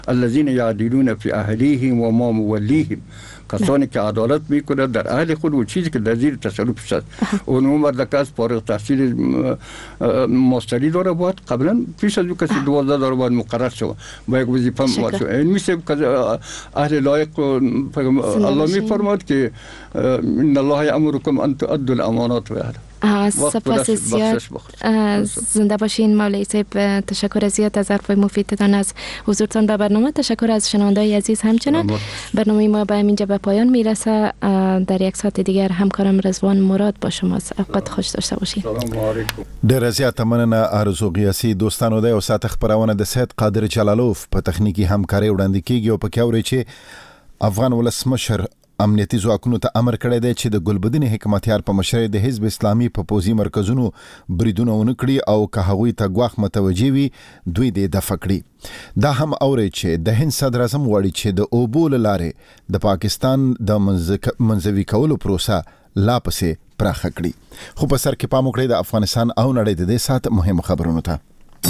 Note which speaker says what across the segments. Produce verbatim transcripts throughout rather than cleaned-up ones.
Speaker 1: الذين يعدلون في اهليهم وما موليهم، کسانی که عدالت میکنه در اهل خود و چیزی که در زیر تصرف است. اون مرد که از فارغ تحصیل ماستری داره باید قبلا پیش از کسی دوازده داره باید مقرر شود با یک وظیفه باید شود. این میشه که اهل لایق الله میفرماد که ان الله یامرکم ان تؤدوا الامانات به
Speaker 2: سپاس بسیار. زنده باشین مولوی صاحب. تشکر از زیاد از حرفای مفیدتان از حضورتان به برنامه. تشکر از شنونده‌های عزیز همچنان. برنامه ما به اینجا به پایان میرسه. در یک ساعت دیگر همکارم رضوان مراد با شماست. اوقات خوش داشته باشین.
Speaker 3: سلام علیکم. ډیر زیات مننه آرزو قیاسی. دوستانو د یو ساعت خبرونه د سید قادر جلالوف په تخنیکی همکاري وړاندې کیږي او په کې اوري چې افغان ولسمشر امنیتي ځواکونو ته امر کړی دی چې د ګلبدین حکمتیار په مشرۍ د حزب اسلامي په پوځي مرکزونو بریدونه ونه کړي او که هغوی ته ګواښ متوجه وي دوی دې دفع کړي. دا هم اوري چې د هند صدر اعظم غواړي چې د اوبو له لارې د پاکستان د منځوي کولو پروسه لا پسې پراخه کړي. خو په سر کې پام وکړئ د افغانستان او نړۍ د دې ساعت مهمو خبرونو ته.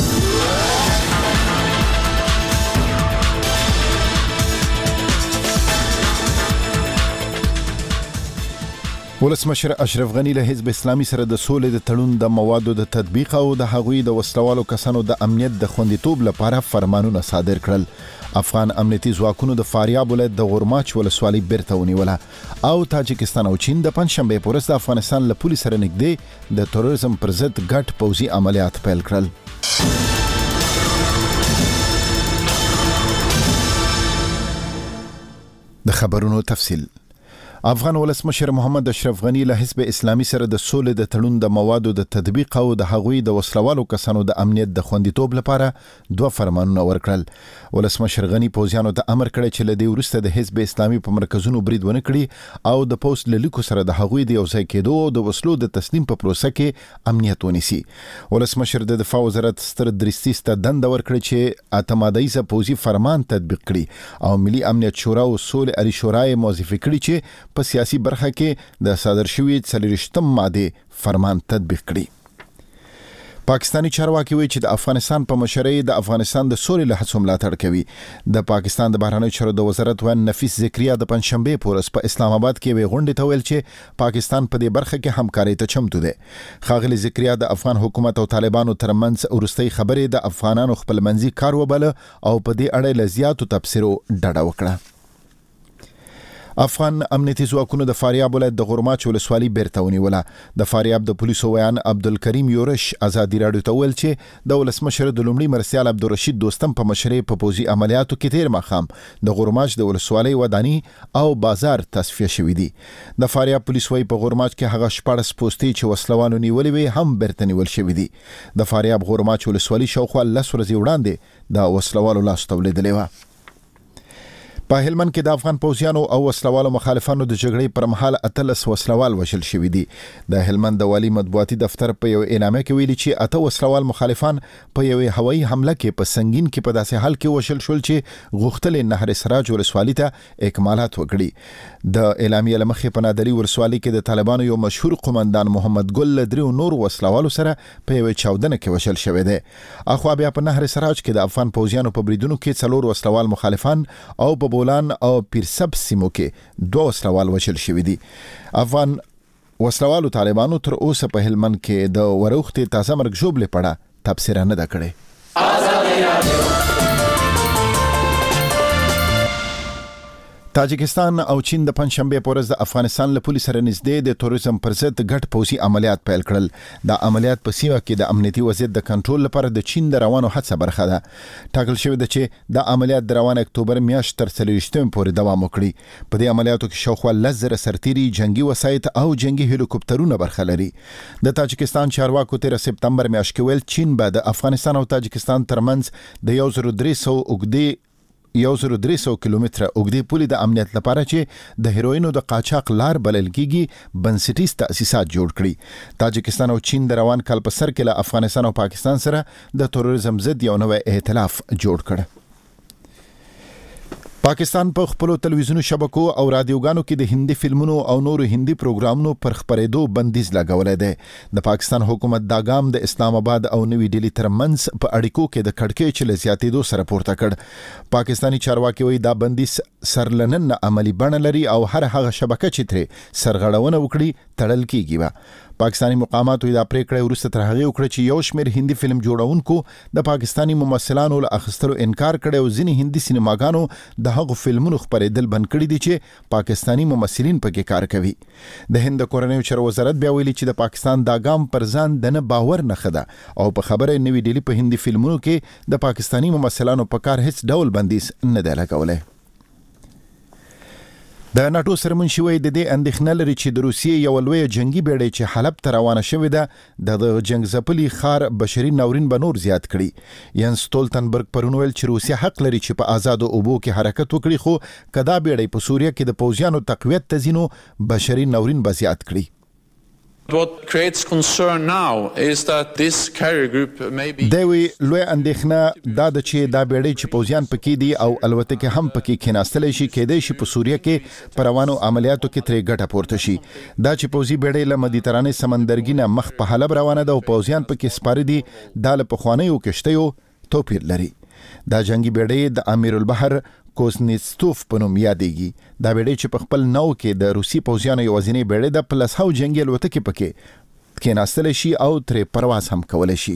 Speaker 3: ولسمشر اشرف غنی له حزب اسلامي سره د سولې د تړون د موادو د تطبیق او د هغوی د وسلوالو کسانو د امنیت د خوندیتوب لپاره فرمانونه صادر کړل. افغان امنیتي ځواکونو د فاریاب ولایت د غورماچ ولسوالۍ بیرته ونیوله او تاجکستان او چین د پنځشنبې په ورځ د افغانستان له پولیس سره نږدې د تروریزم پر ضد ګډ پوځي عملیات پیل کړل. د خبرونو تفصیل. افغان ولسمشر محمد اشرف غنی له حزب اسلامي سره د سولې د تړون د موادو د تطبیق او د هغوی د وسلوالو کسانو د امنیت د خوندیتوب لپاره دوه فرمانونه ورکړل. ولسمشر غنی پوځیانو ته امر کړی چې له دې وروسته د حزب اسلامي په مرکزونو برید ونه کړي او د پوست له لیکو سره د هغوی د یوځای کېدو او د وسلو د تسلیم په پروسه کې امنیت ونیسي. ولسمشر د دفاع وزارت ستر دریستیس ته دنده ورکړي چې اتمادایزه پوځي فرمان تطبیق کړي او ملي امنیت شورا او سولې اړي شورا موظفه کړي چې په سیاسي برخه کې د صادر شوی څلوېښتم ماده فرمان تطبیق کړي. پاکستانی چارواکي وایي چې د افغانستان په مشرۍ د افغانستان د سولې له هڅو ملاتړ کوي. د پاکستان د بهرنیو چارو د وزارت وزیر نفیس ذکریا د پنځشنبې په ورځ په اسلام آباد کې یوې غونډې ته ویل چې پاکستان په دې برخه کې همکارۍ ته چمتو دی. ښاغلي ذکریا د افغان حکومت او طالبانو ترمنځ وروستۍ خبرې د افغانانو خپلمنځي کار وباله او په دې اړه له زیاتو تبصرو ډډه وکړه. افغان امنیتي ځواکونو د فاریاب ولایت د غورماچ ولسوالۍ بیرته ونیوله. د فاریاب د پولیسو ویان عبدالکریم یورش ازادي راډیو ته ویل چې د ولسمشر د لومړي مرستیال عبدالرشید دوستم په مشرۍ په پوځي عملیاتو کې تیر ماښام د غورماچ د ولسوالۍ وداني او بازار تصفیه شوي دي. د فاریاب پولیس وايي په غورماچ کې هغه شپاړس پوستې چې وسلوالو نیولې وي هم بیرته نیول شوي دي. د فاریاب غورماچ ولسوالۍ شاوخوا لس ورځې وړاندې د وسلوالو لاس ته ولیدلې وه. په هلمند کې د افغان پوځیانو او وسلوالو مخالفانو د جګړې پر مهال اتلس وسلوال وژل شوي دي. د هلمند د والي مطبوعاتي دفتر په یو اعلامیه کې ویلي چې اته وسلوال مخالفان په یوې هوایي حمله کې په سنگین کې په داسې حال کې وژل شول چې غوښتل نهر سراج ولسوالۍ ته اکمالات وکړي. د اعلامیه له مخې په نادري ولسوالۍ کې د طالبانو یو مشهور قومندان محمد ګل له دریو نور وسلوالو سره په یوې چاودنه کې وژل شوی دی. اخوا بیا په نهر سراج کې د افغان پوځیانو په بریدونو کې څلور وسلوال مخالفان او په بولان او پیرسب سیمو کې دوه وسلوال وژل شوي دي. افغان وسلوالو طالبانو تر اوسه په هلمند کې د وروختې تازه مرګ ژوبلې په اړه تبصره نه ده کړې. تاجکستان او چین د پنځشنبې په ورځ د افغانستان له پولیس سره نږدې د تروریزم پر ضد ګډ پوځي عملیات پیل کړل. دا عملیات په سیمه کې د امنیتي وضعیت د کنټرول لپاره د چین د روانو هڅه برخه ده. ټاکل شوی ده چې دا عملیات د روان اکتوبر میاشت تر څلوېښتمې پورې دوام وکړي. په دې عملیاتو کې شاوخوا لس زره سرتیري، جنگي وسایط او جنگي هلیکوپټرونه برخه لري. د تاجکستان چارواکو تیر سپتمبر میاشت کې ویل چین به د افغانستان او تاجکستان ترمنځ د یو زر درې سوه اوږدې یو زر درې سوه کیلومتره اوږدې پولې د امنیت لپاره چې د هیروینو د قاچاق لار بلل کېږي بنسټیز تأسیسات جوړ کړي. تاجکستان او چین د روان کال په سر کې له افغانستان او پاکستان سره د تروریزم ضد یو نوی ائتلاف جوړ کړ. پاکستان په خپل ټلویزیوني شبکو او رادیوګانو کې د هندي فلمونو او نورو هندي پروګرامونو پر خبرېدو بندیز لګولې ده. د پاکستان حکومت دا ګام د اسلام آباد او نوی ډیلی ترمنځ په اړیکو کې د کړکېچ له زیاتېدو سره پورته کړ. پاکستاني چارواکي وایي دا بندیز سرلنن عملی بڼه لري او هر هغه شبکه چې ترې سرغړونه وکړي تړل کیږي. پاکستاني مقاماتو دا پریکړه وروسته تر هغه وکړه چې یو شمېر هندي فلم جوړونکو د پاکستاني ممثلانو له اخیستلو انکار کړی او ځینې هندي سینماګانو د هغو فلمونو خپرېدل بند کړي دي چې پاکستاني ممثلین پکې کار کوي. د هند کورنیو چارو وزارت بیا ویلي چې د پاکستان دا ګام پر ځان د نه باور نښه ده او په خبره نوی ډیلی په هندي فلمونو کې د پاکستاني ممثلانو په کار هیڅ ډول بندیز نه دی لګولی. د ناتو سرمنشي وایي د دې اندېښنه لري چې د روسیې یوه لویه جنګي بیړۍ چې حلب ته روانه شوې ده د جنګ ځپلي ښار بشري ناورین به نور زیات کړي. ینس ستولتنبرګ پرون ویل چې روسیه حق لري چې په آزادو اوبو کې حرکت وکړي خو که دا بیړۍ په سوریه کې د پوځیانو تقویت ته ځي نو بشري ناورین به زیات کړي.
Speaker 4: What creates concern now is that this carrier group may be
Speaker 3: دوی لوی اندېښنه دا د چې دا بیړۍ چې پوځیان پکې دي او الوتکې هم پکې کېناستلی شي کېدای شي په سوریه کې په روانو عملیاتو کې ترې ګټه پورته شي. دا چې پوځي بیړۍ له مدیترانې سمندرګي نه مخ په حلب روانه ده او پوځیان پکې سپاره دي دا له پخوانیو کښتیو توپیر لري. دا جنگي بیړۍ د امیر البحر کوزنیستوف په نوم یادېږي. دا بیړۍ چې په خپل نو کې د روسي پوځیانو یوازینۍ بیړۍ ده پلس هاو جنګي الوتکې پکې کېناستلی شي او ترې پرواز هم کولی شي.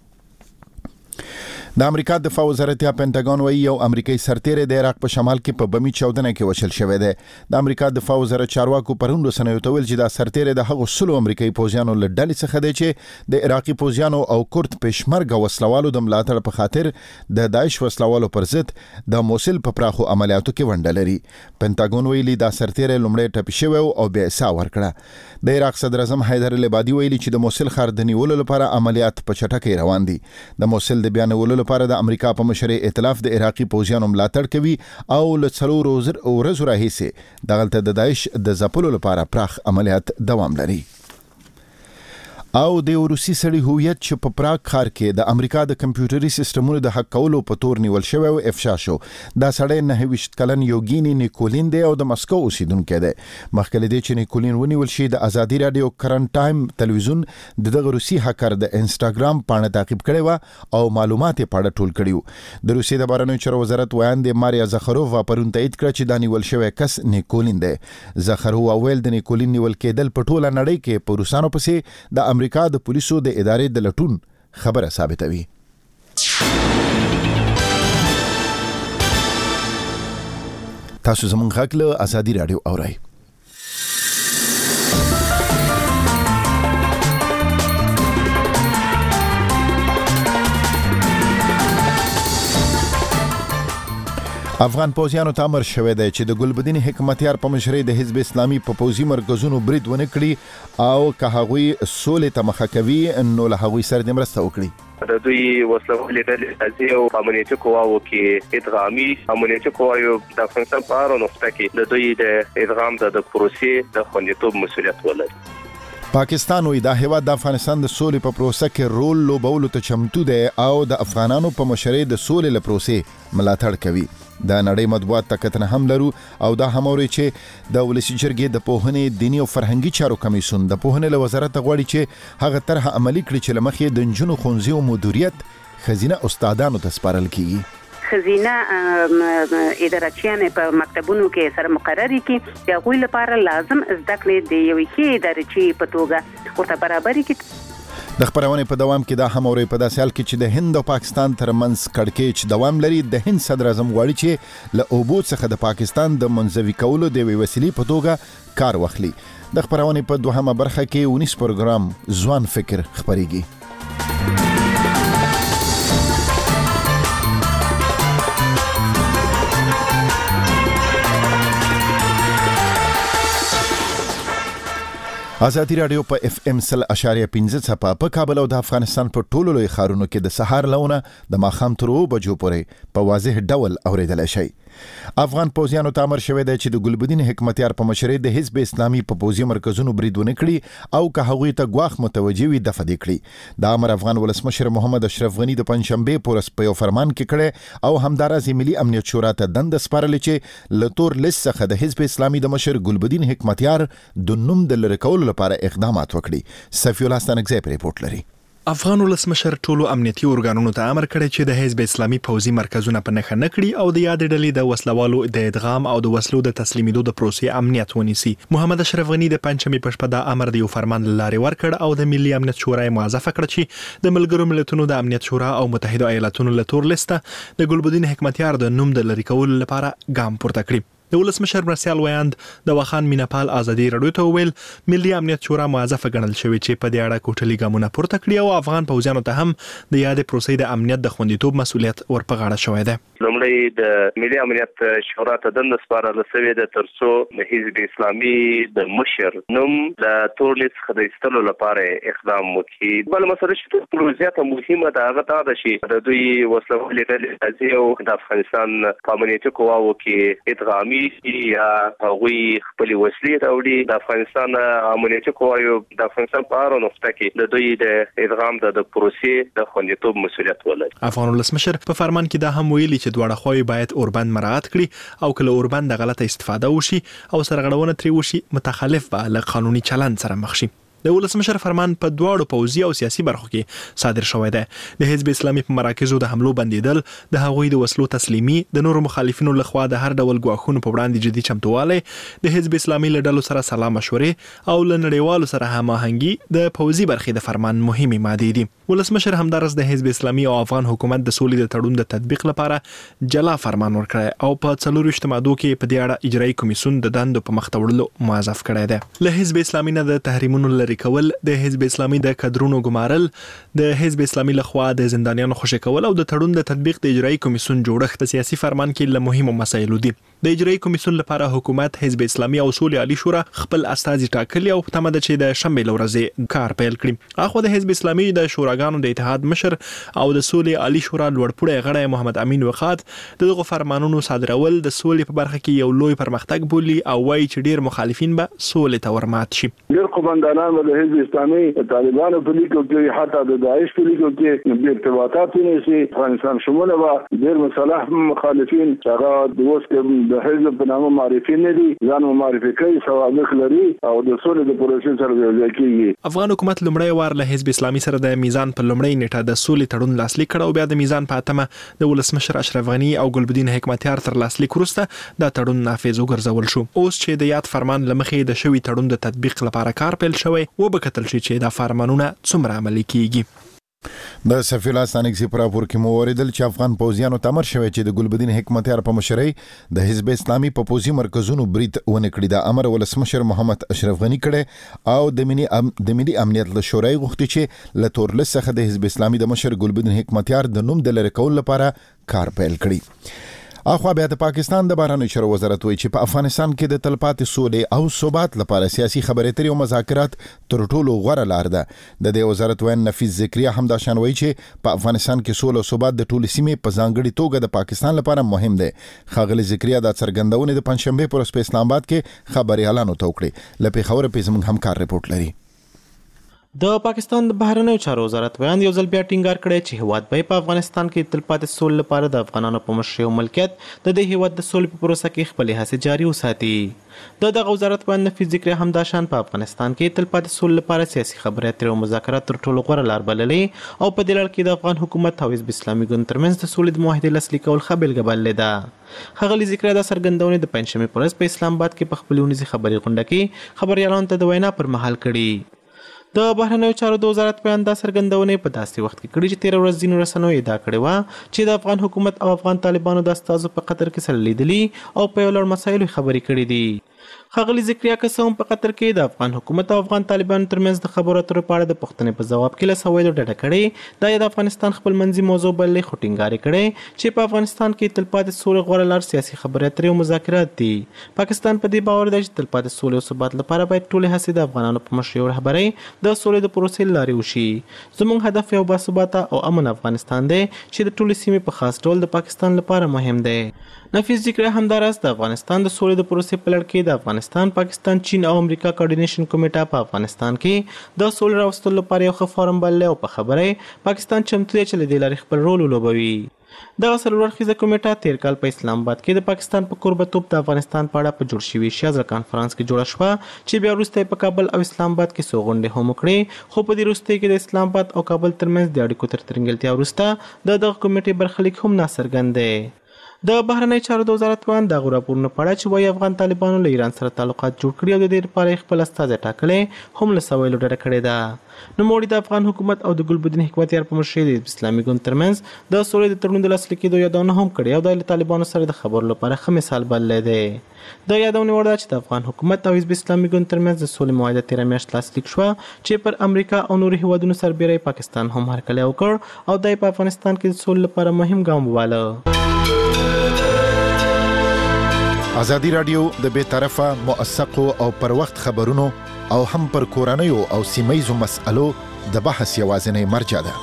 Speaker 3: د امریکا دفاع وزارت یا پینټاګون وایي یو امریکایي سرتیری د عراق په شمال کې په بمي چاودنه کې وشل شوی دی. د امریکا دفاع وزارت چارواکو پرون رسنیو ته ویل چې دا سرتیری د هغو سلو امریکایي پوځیانو له ډلې څخه دی چې د عراقي پوځیانو او کورد پېشمرګه وسلوالو د ملاتړ په خاطر د داعش وسلوالو پر ضد د موصل په پراخو عملیاتو کې ونډه لري. پینټاګون ویلي دا سرتیری لومړی ټپي شوی او بیا یې ساه ورکړه. د عراق صدر اعظم حیدر العبادي ویلي چې د موصل ښار د نیولو لپاره عملیات په چټکۍ روان دي. د موصل د بیا نیولو لپاره د امریکا په مشرۍ ائتلاف د عراقي پوځیانو ملاتړ کوي او له څلورو ورځو راهیسې دغلته د داعش د ځپلو لپاره پراخ عملیات دوام لري. او د روسي سړي هویت چې په پراګ ښار کې د امریکا د کمپیوټري سیستمونو د حق کولو په تور نیول شوی او افشا شو. دا سړی نهه ویشت کلن یوګیني نیکولین دی او د مسکو اوسیدونکی دی. مخکې له دې چې نیکولین ونیول شي د ازادي راډیو کرنټ ټایم تلویزیون د دغه روسي هکر د انسټاګرام پاڼه تعقیب کړې وه او معلومات یې په اړه ټول کړي وو. د روسیې د بهرنیو چارو وزارت ویاند ماریا زخرووا پرون تایید کړه چې دا نیول شوی کس نیکولین دی. زخرووا ویل د نیکولین نیول کېدل په ټوله نړۍ کې په روسانو پسې د امریکا د پولیسو د ادارې د لټون خبره ثابتوي. تاسو زموږ غږ له ازادي راډیو اورئ. افغان پوځیانو ته امر شوی دی چې د ګلبدین حکمتیار په مشرۍ د حزب اسلامي په پوځي مرکزونو برید ونه کړي او که هغوی سولې ته مخه کوي نو له هغوی سره د مرسته وکړي.
Speaker 5: د دوی وسلوالې ډلې قضیې او امنیتي قواو کې ادغامي امنیتي قواو د افغانستان په هره نقطه کې د دوی د ادغام د پروسې د خوندیتوب مسؤلیت ولري.
Speaker 3: پاکستان وی دا هیواد د افغانستان د سولې په پروسه کې رول لوبولو ته چمتو دی او د افغانانو په مشرۍ د سولې له پروسې ملاتړ کوي. د نړۍ مطبوعات ته کتنه هم لرو او دا هم اوري چې د ولسي جرګې د پوهنې دیني او فرهنګي چارو کمیسیون د پوهنې له وزارت غواړي چې هغه طرح عملي کړي چې لمخې د نجونو ښوونځي او مدیریت خزینه استادانو ته سپارل کیږي.
Speaker 6: خزینه ادارچیان په مکتبونو کې سره مقرري کې د هغوی لپاره لازم زده کړې د یوې ښې ادارچي په توګه ورته برابري کړي.
Speaker 3: د خبرونې په دوام کې دا هم اوري په داسې حال کې چې د هند او پاکستان ترمنځ کړکېچ دوام لري. د هند صدر اعظم غواړي چې له اوبو څخه د پاکستان د منزوي کولو د یوې وسیلې په توګه کار واخلي. د خبرونې په دوهمه برخه کې ونیس پروګرام ځوان فکر خبريږي. ازادي راډیو په اف ام سل اشاریه پنځه څپه په کابل او د افغانستان په ټولو لوی ښارونو کې د سهار لونه د ماښام تر اوو بجو پورې په واضح ډول اوریدل شي. افغان پوځیانو ته امر شوی دی چې د ګلبدین حکمتیار په مشرۍ د حزب اسلامي په پوځي مرکزونو برید ونه کړي او که هغوی ته ګواښ متوجه وي دفع دې کړي. دا امر افغان ولسمشر محمد اشرف غني د پنځشنبې په ورځ په یو فرمان کې کړی او همداراز ملي امنیت شورا ته دنده سپارلې چې له تور لیست څخه د حزب اسلامي د مشر ګلبدین حکمتیار د نوم د لرې کولو لپاره اقدامات وکړي. صفي الله ستانکزی په ریپورت لري.
Speaker 7: افغان ولسمشر ټولو امنیتي ارګانونو ته امر کړی چې د حزب اسلامي پوځي مرکزونه په نښه نه کړي او د یادې ډلې د وسلوالو د ادغام او د وسلو د تسلیمیدو د پروسې امنیت ونیسي. محمد اشرف غني د پنځمې په شپه دا امر د یو فرمان له لارې ورکړ او د ملي امنیت شورا یې موظفه کړه چې د ملګرو ملتونو د امنیت شورا او متحده ایالاتونو له تور لیسته د ګلبدین حکمتیار د نوم د لرې کولو لپاره ګام پورته کړي. د ولسمشر مرسیال ویاند د وخان میناپال ازادي رادیو ته ویل ملي امنیت شورا موظفه ګڼل شوې چې په دې اړه کوټلي ګامونه پورته کړي او افغان پوځیانو ته هم د یادې پروسې د امنیت د خوندیتوب مسؤلیت ورپه غاړه شوی دی.
Speaker 5: لومړی د ملي امنیت شورا ته دنده سپارل شوې ده ترڅو د حزب اسلامي د مشر نوم د تور لیست څخه د ایستلو لپاره اقدام وکړي. بل مسله چې تر زیاته مهمه ده هغه دا ده چې د دوی وسلوالې ډلې او د افغانستان په امنیتي قواو کې ادغامي یا هغوی خپل وسلې راوړي. د افغانستان امنیتي قواو د افغانستان په اړه نقطه کې د دوی د ادغام د پروسې د خوندیتوب مسؤلیت ولري.
Speaker 7: افغان ولسمشر په فرمان کې دا هم ویلي چې دواړه خواوې باید اوربند مراعات کړي او کله اوربند د غلطه استفاده وشي او سرغړونه ترې وشي متخلف به له قانوني چلند سره مخ شي. د ولسمشر فرمان په دواړو پوځي او سیاسي برخو کې صادر شوی دی. د حزب اسلامي په مراکزو د حملو بندیدل، د هغوی د وسلو تسلیمي، د نورو مخالفینو لخوا د هر ډول ګواښونو په وړاندې جدي چمتووالی، د حزب اسلامي له ډلو سره سلا مشورې او له نړیوالو سره هماهنګي د پوځي برخې د فرمان مهمې مادې دي. ولسمشر همدارس د حزب اسلامي او افغان حکومت د سولې د تړون د تطبیق لپاره جلا فرمان ورکړی او په څلور ویشت مادو کې په دې اړه اجرایي کمیسیون د دندو په مخ ته وړلو موظف کړی دی. له حزب اسلامي نه د تحریمونو لرې کول، د حزب اسلامي د کډرونو ګمارل، د حزب اسلامي لخوا د زندانیانو خوشي کول او د تړون د تطبیق د اجرایي کمیسیون جوړښت د سیاسي فرمان کې له مهمو مسایلو دي. د اجرایي کمیسیون لپاره حکومت، حزب اسلامي او سولې عالی شورا خپل استازي ټاکلي او تمه ده چې د شنبې لورځې کار پیل کړي. اخو د حزب اسلامي د شوراګانو د اتحاد مشر او د سولې عالی شورا لوړپوړی غړی محمد امین وقات دغه فرمانونو صادرول د سولې په برخه کې یو لوی پرمختګ بولي او وايي چې ډیر مخالفین به سولې ته ورمات شي.
Speaker 8: ډیر قومندانان د حزب اسلامي طالبانو په لیکو کې حتی د داعش په لیکو کې د ارتباطات نشي افغانستان شموله و ډیر مصالح مخالفین هغه د اوس کې د حزب په نامه معرفي نه دي، ځان معرفي کوي، سوابق لري او د سولې د پروسې سره یوځای کیږي.
Speaker 7: افغان حکومت لومړی وار له حزب اسلامي سره د میزان په لومړی نیټه د سولې تړون لاسلیک کړ او بیا د میزان په اتمه د ولسمشر اشرف غني او ګلبدین حکمتیار تر لاسلیک وروسته دا تړون نافذ وګرځول شو. اوس چې د یاد فرمان لمخې د شوی تړون د تطبیق لپاره کار پیل شوی و به کتل شي چې دا فرمانونه څومره عملي کیږي.
Speaker 3: د صفي الله ستانکزی پر راپور کې مو اوریدل چې افغان پوځیانو ته امر شوی چې د ګلبدین حکمتیار په مشرۍ د حزب اسلامي په پوځي مرکزونو برید ونه کړي. دا امر ولسمشر محمد اشرف غني کړی او د ملي ام د ملي امنیت له شورای غوښتي چې له تور لیست څخه د حزب اسلامي د مشر ګلبدین حکمتیار د نوم د لرې کولو لپاره کار پیل کړي. اخوا بیا د پاکستان د بهرنیو چارو وزارت وایي چې په افغانستان کې د تلپاتې سولې او ثبات لپاره سیاسي خبرې اترې او مذاکرات تر ټولو غوره لار ده. د دې وزارت وین نفیس ذکریا هم دا شان وایي چې په افغانستان کې سوله او ثبات د ټولې سیمې په ځانګړي توګه د پاکستان لپاره مهم دی. ښاغلي ذکریا دا څرګندونه د پنځشنبې پر ورځ په اسلام آباد کې خبريالانو ته وکړه. له پېښور په زموږ همکار رپورټ لري.
Speaker 9: د پاکستان د بهرنیو چارو وزارت بیان یو ځل بیا ټینګار کړی چې هیواد به په افغانستان کې تلپاتې سولې لپاره د افغانانو په مشرۍ او ملکیت د دې هیواد د سولې په پروسه کې خپلې هڅې جاري وساتي. د دغه وزارت بیان نفیس ذکر هم دا شان په افغانستان کې تلپاتې سولې لپاره سیاسي خبرې اترې او مذاکرات تر ټولو غوره لار بللې او په دې لړ کې د افغان حکومت او حزب اسلامي ګوند ترمنځ د سولې د معاهدې لاسلیک کول ښه بېلګه بللې ده. ښاغلي ذکر دا څرګندونې د پنځشنبې په ورځ په اسلام آباد کې په خپلې اونیزې خبري غونډه کې خبریالانو ته د وینا پر مهال کړي. د بهرنیو چارو د وزارت بیان دا څرګندونې په داسې وخت کې کړي چې تېره ورځ ځینو رسنیو ادعا کړې وه چې د افغان حکومت او افغان طالبانو د استازو په قطر کې سره لیدلي او په یو لړ مسایلو خبرې کړې دي. ښاغلي ذکریا کسه هم په قطر کې د افغان حکومت او افغان طالبانو ترمنځ د خبرو اترو په اړه د پوښتنې په ځواب کې له سوالو ډډه کړې. دا د افغانستان خپل منځي موضوع بللې، خو ټینګار کړی چې په افغانستان کې تلپاتې سولې غوره لار سیاسي خبرې اترې او مذاکرات دي. پاکستان په دې باور دی چې تلپاتې سولې او ثبات لپاره باید ټولې هڅې د افغانانو په مشرۍ او رهبرۍ د سولې د پروسې لارې وشي. زموږ هدف یو باثباته او امن افغانستان دی چې د ټولې سیمې په خاص ډول د پاکستان لپاره مهم دی. نفیس ذکر همداراز د افغانستان د سولې د پروسې په لړ کې د افغانستان، پاکستان، چین او امریکا کوارډینیشن کمیټه په افغانستان کې د سولې راوستلو لپاره یو ښه فورم بللی او په خبره پاکستان چمتو دی چې له دې لارې خپل رول ولوبوي. دغه څلور اړخیزه کمیټه تیر کال په اسلام آباد کې د پاکستان په کوربتوب د افغانستان په اړه په جوړ شوي شازر کانفرنس کې جوړه شوه چې بیا وروسته په کابل او اسلام آباد کې څو غونډې هم وکړې، خو په دې وروستۍ کې د اسلام آباد او کابل ترمنځ د اړیکو تر ترنګلتیا وروسته د دغه کمیټې برخلیک هم ناڅرګند دی. د بهرنی چارو د وزارت وان دغه راپورونه په اړه چې وایي افغان طالبانو له ایران سره تعلقات جوړ کړي او د دې لپاره خپل استازی ټاکلی هم له سوالو ډډه کړې ده. نوموړي د افغان حکومت او د ګلبدین حکمتیار په مشرۍ د اسلامي ګوند ترمنځ د سولې د تړون د لاسلیک کېدو یادونه هم کړې او د له طالبانو سره د خبرو لپاره ښه مثال بللی دی. د یادونې وړ ده چې د افغان حکومت او حزب اسلامي ګوند ترمنځ د سولې معاهده تېره میاشت لاسلیک شوه چې پر امریکا او نورو هیوادونو سربیره پاکستان هم هرکلی وکړ او دا په افغانستان کې د سولې لپاره مهم ګام وباله.
Speaker 3: ازادي راډیو د بې طرفه موثقو او پر وخت خبرونو او هم پر کورنیو او سیمه‌ییزو مسألو د بحث یوازینی مرجع ده.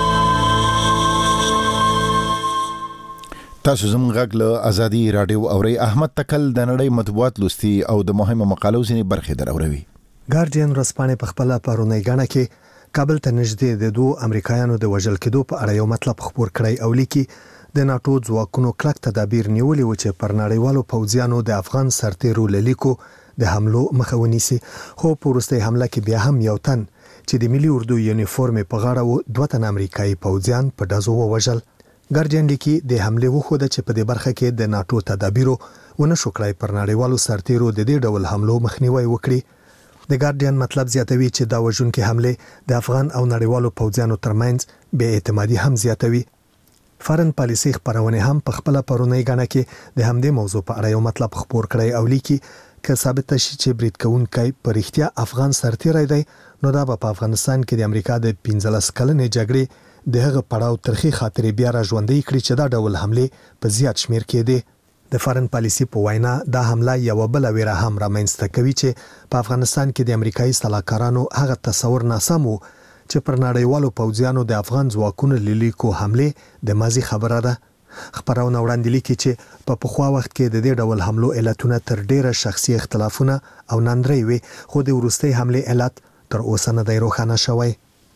Speaker 3: تاسو زموږ غږ له ازادي راډیو اورئ. احمد تکل د نړۍ مطبوعات لوستي او د مهمو مقالو ځینې برخې دروروي.
Speaker 10: ګارډین ورځپاڼې په خپله پرونۍ غاڼه کې کابل ته نږدې د دوه امریکایانو د وژل کېدو په اړه یو مطلب خپور کړی او لیکي د ناتو ځواکونو کلک تدابیر نیولي و چې پر نړیوالو پوځیانو د افغان سرتیرو لیکو د حملو مخه ونیسي، خو په وروستۍ حمله کې بیا هم یو تن چې د ملي اردو یونیفورم په غاړه و دوه تن امریکایي پوځیان په ډزو ووژل. ګارډین لیکي د حملې وښوده چې په دې برخه کې د ناتو تدابیرو ونه شو کړای پر نړیوالو سرتیرو د دې ډول حملو مخنیوي وکړي. د ګارډین مطلب زیاتوي چې دا وژونکې حملې د افغان او نړیوالو پوځیانو ترمنځ بې اعتمادي هم زیاتوي. فارن پالیسي خبرونه هم په خپل پرونی غاڼه کې د همدې موضوع په اړه یو مطلب خبر کړی او لیکي که ثابت شي چې برید کوونکی په اړتیا افغان سرتیری دی نو دا په افغانستان کې د امریکا د پنځلس کلنې جګړې د هغه پړاو ترخی خاطرې بیا را ژوندۍ کړي چې دا ډول حمله په زیات شمیر کې دي. د فارن پالیسي په وینا دا حمله یو بل ویره هم رامنځته کوي چې په افغانستان کې د امریکایي سلاکارانو هغه تصور ناسم وو چې پر نړیوالو پوځیانو د افغان ځواکونو لیکو حمله د ماضي خبره ده. خبرونه وړاندې لیکي چې په پخوا وخت کې د دې ډول حملو علتونه تر ډیره شخصي اختلافونه او ناندري وي، خو د وروستي حمله علت تر اوسه نه دی روښانه شوی.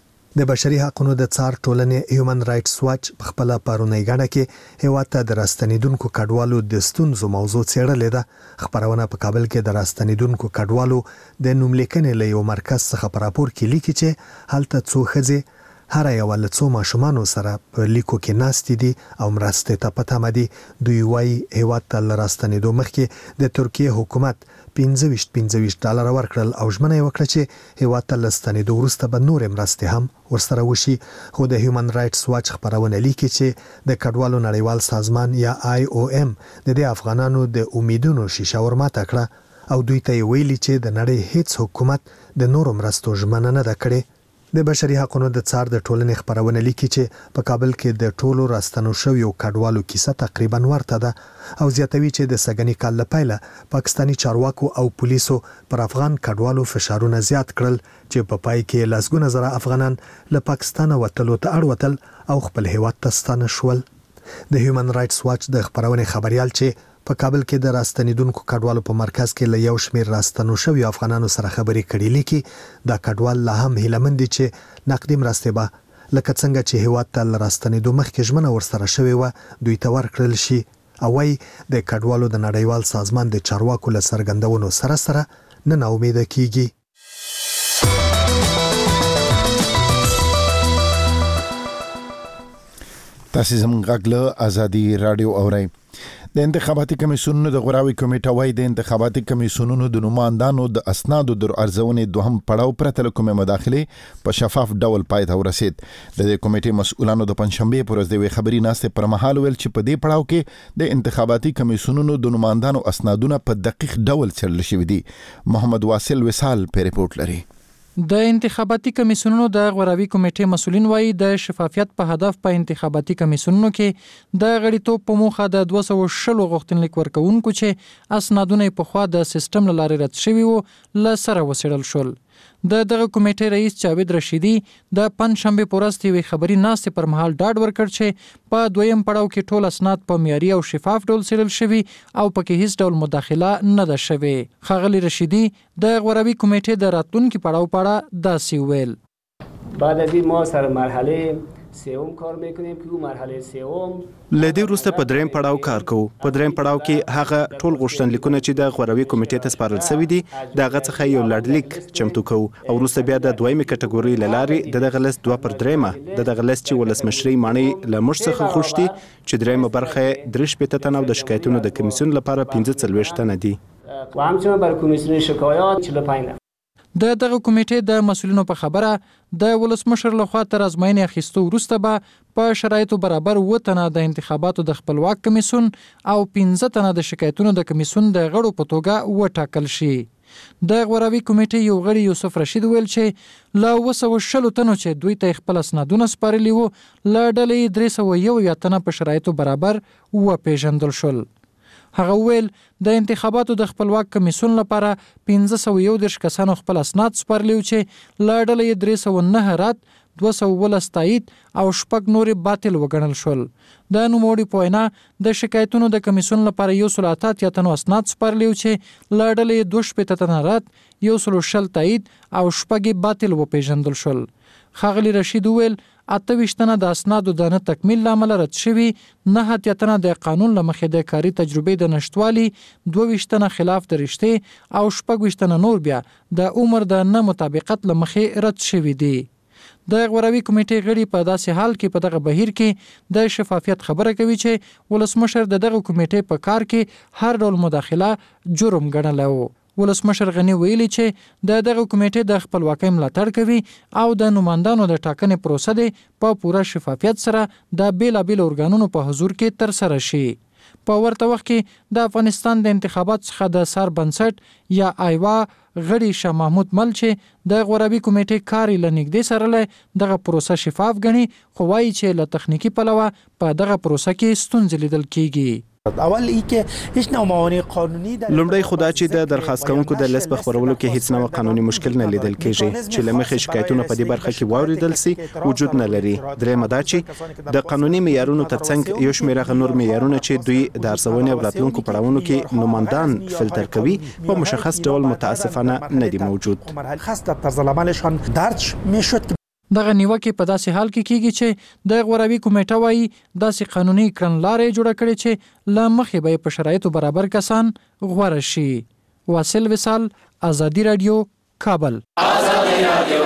Speaker 10: د بشري حقوقو د څار ټولنې هیومن رائټس واچ په خپل پرونی غاڼه کې هیواد ته د راستنیدونکو کډوالو د ستونزو موضوع څېړلې ده. خبرونه په کابل کې د راستنیدونکو کډوالو د نوملیکنې له یو مرکز څخه په راپور کې لیکي چې هلته څو ښځې هر یو له څو ماشومانو سره په لیکو کې ناستې دي او مرستې ته په تمه دي. دوی وايي هیواد ته له راستنیدو مخکې د ترکیه حکومت پنځه ویشت پنځه ویشت ډالر ورکړل او ژمنه یې وکړه چې هیواد ته له ستنېدو وروسته به نورې مرستې هم ورسره وشي. خو د هیومن رائټس واچ خبرونه لیکي چې د کډوالو نړیوال سازمان یا آی او ایم د دې افغانانو د امیدونو شیشه ورماته کړه او دوی ته ویلي چې د نړۍ هیڅ حکومت د نورو مرستو ژمنه نه ده کړې. د بشري حقوقو د څار د ټولنې خبرونه لیکي چې په کابل کې د ټولو راستنو شویو کډوالو کیسه تقریبا ورته ده او زیاتوي چې د سګنی کال لپاره پاکستانی چارواکو او پولیسو پر افغان کډوالو فشارونه زیات کړل چې په پای کې لسګونه زره افغانان له پاکستان وتلو ته اړ وتل او خپل هیواد ته ستانه شول. د هیومن رائټس واچ د خبرونه خبريال چې په کابل کې د راستنیدونکو کډوالو په مرکز کې له یو شمیر راستنو شوی افغانانو سره خبرې کړې لیکي دا کډوال لا هم هیلمن دي چې نقدي مرستې به لکه څنګه چې هیواد ته راستنیدو مخکې ژمنه ورسره شوی و دوی ته ورکړل شي. او وايي د کډوالو د نړیوال سازمان د چارواکو له څرګندونو سره سره نه ناامیده کیږي. تاسو زموږ غږ له ازادي رادیو اورئ.
Speaker 3: د انتخاباتي کمیسیونونو د غوراوي کمیټه وايي د انتخاباتي کمیسیونونو د نمائندانو د اسنادو در ارزونې دوهم پړاو پرته له کومې مداخلې په شفاف ډول پای ته ورسید. د دې کمیټې مسؤلانو د پنځشنبه پر ورځ د یوې خبري ناستې پر مهال ویل چې په دې پړاو کې د انتخاباتي کمیسیونونو د نمائندانو اسنادونه په دقیق ډول څرل شوي دي. محمد واصل وصال په ریپورت لري.
Speaker 11: د انتخاباتي کمیسیونونو د غوراوي کمیټې مسؤلین وایي د شفافیت په هدف په انتخاباتي کمیسیونونو کې د غړیتوب په موخه د دوه سوه شل غوښتنلیک ورکوونکو چې اسنادونه په خوا د سیستم له لارې رد شوي وو له سره وڅېړل شول. د دغه کمیټې رئیس جاوید رشیدي د پنځشنبه په ورځ یوې خبري ناستې پر مهال ډاډ ورکړ چې په دویم پړاو کې ټول اسناد په معیاري او شفاف ډول څېړل شوي او پکې هیڅ ډول مداخله نه ده شوې. ښاغلي رشیدي د غوراوي کمیټې د راتلونکي پړاو په اړه داسې ویل.
Speaker 12: بعد از این ما سر مرحله سوم کار میکنیم که اون مرحله سوم
Speaker 13: لدی وروسته په دریم پړاو کار کوو. په دریم پړاو کې هغه ټول غوښتنلیکونه چې د غوراوي کمیټې ته سپارل شوي دي د هغه څخه یو لړلیک چمتو کوو او وروسته بیا د دویمې کټګورۍ له لارې د دغه لیست دوه پر دریمه د دغه لیست چې ولسمشرۍ ماڼۍ له موږ څخه غوښتي چې دریمه برخه یې درې شپېته تنه او د شکایتونو د کمیسیون لپاره پنځه څلوېښت تنه دي
Speaker 12: و همچنین برای کمیسیون شکایات چهل و پنج نفر.
Speaker 11: د دغه کمیټې د مسؤلینو په خبره د ولسمشر لخوا تر ازموینې اخیستو وروسته به په شرایطو برابر اووه تنه د انتخاباتو د خپلواک کمیسیون او پنځه تنه د شکایتونو د کمیسیون د غړو په توګه وټاکل شي. د غوراوي کمیټې یو غړي یوسف رشید ویل چې له اوه سوه شلو تنو چې دوی ته خپل اسنادونه سپارلي وو له ډلې درې سوه یو اویا تنه په شرایطو برابر وپېژندل شول. هغه ویل د انتخاباتو د خپلواک کمیسیون لپاره پنځه سوه یو دېرش کسانو خپل اسناد سپارلي وو چې له ډلې یې درې سوه نه رد، دوه سوه اوولس تایید او شپږ نورې باطل وګڼل شول. د نوموړي په وینا د شکایتونو د کمیسیون لپاره یو سل اته اتیا تنو اسناد سپارلي وو چې له ډلې یې دوه شپېته تنه رد، یو سل شل تایید او شپږ باطل وپېژندل شول. ښاغلي رشید ویل اته ویشت تنه د اسنادو د نه تکمیل له امله رد شوي، نهه اتیا تنه د قانون له مخې د کاري تجربې د نشتوالي، دوه ویشت تنه خلاف د رشتې او شپږ ویشت تنه نور بیا د عمر د نه مطابقت له مخې رد شوي دي. د غوراوي کمیټې غړي په داسې حال کې په دغه بهیر کې د شفافیت خبره کوي چې ولسمشر د دغه کمیټې په کار کې هر ډول مداخله جرم ګڼلی و. ولسمشر غنی ویلي چې د دغه کمیټې د خپلواکۍ ملاتړ کوي او د نمائندانو د ټاکنې پروسه دی په پوره شفافیت سره د بیلابیل ارګانونو په حضور کې ترسره شي. په ورته وخت کې د افغانستان د انتخابات څخه د سار بنسټ یا ایوا غړي شاه محمود مل چې د غوراوي کمیټې کار له نږدې سره له دغه پروسه شفاف ګڼي، خو وایي چې له تخنیکی پلوه په دغه پروسه کې ستونزې لیدل کیږي.
Speaker 14: اول ای که هیچ نوع موانع قانونی در
Speaker 13: لومړی خو دا چې د درخواست کوونکو د لیست په خپرولو کې هیڅ نوع قانوني مشکل نه لیدل کیږي چې له مخې شکایتونه په دې برخه کې واوریدل سي وجود نه لري. درېمه دا چې د قانوني معیارونو ترڅنګ یو شمېر هغه نور معیارونه چې دوی د ارزونې او راتلونکو پړاوونو کې نمائندان فلتر کوي په مشخص ډول متاسفانه نه دی موجود.
Speaker 14: خاص در طرز العملشان درج میشد.
Speaker 11: دغه نیوکه په داسې حال کې کیږي چې د غوراوي کمیټه وايي داسې قانوني کړنلارې جوړه کړې چې له مخې به په شرایطو برابر کسان غوره شي. واصل وصال، آزادی رادیو، کابل. آزادی رادیو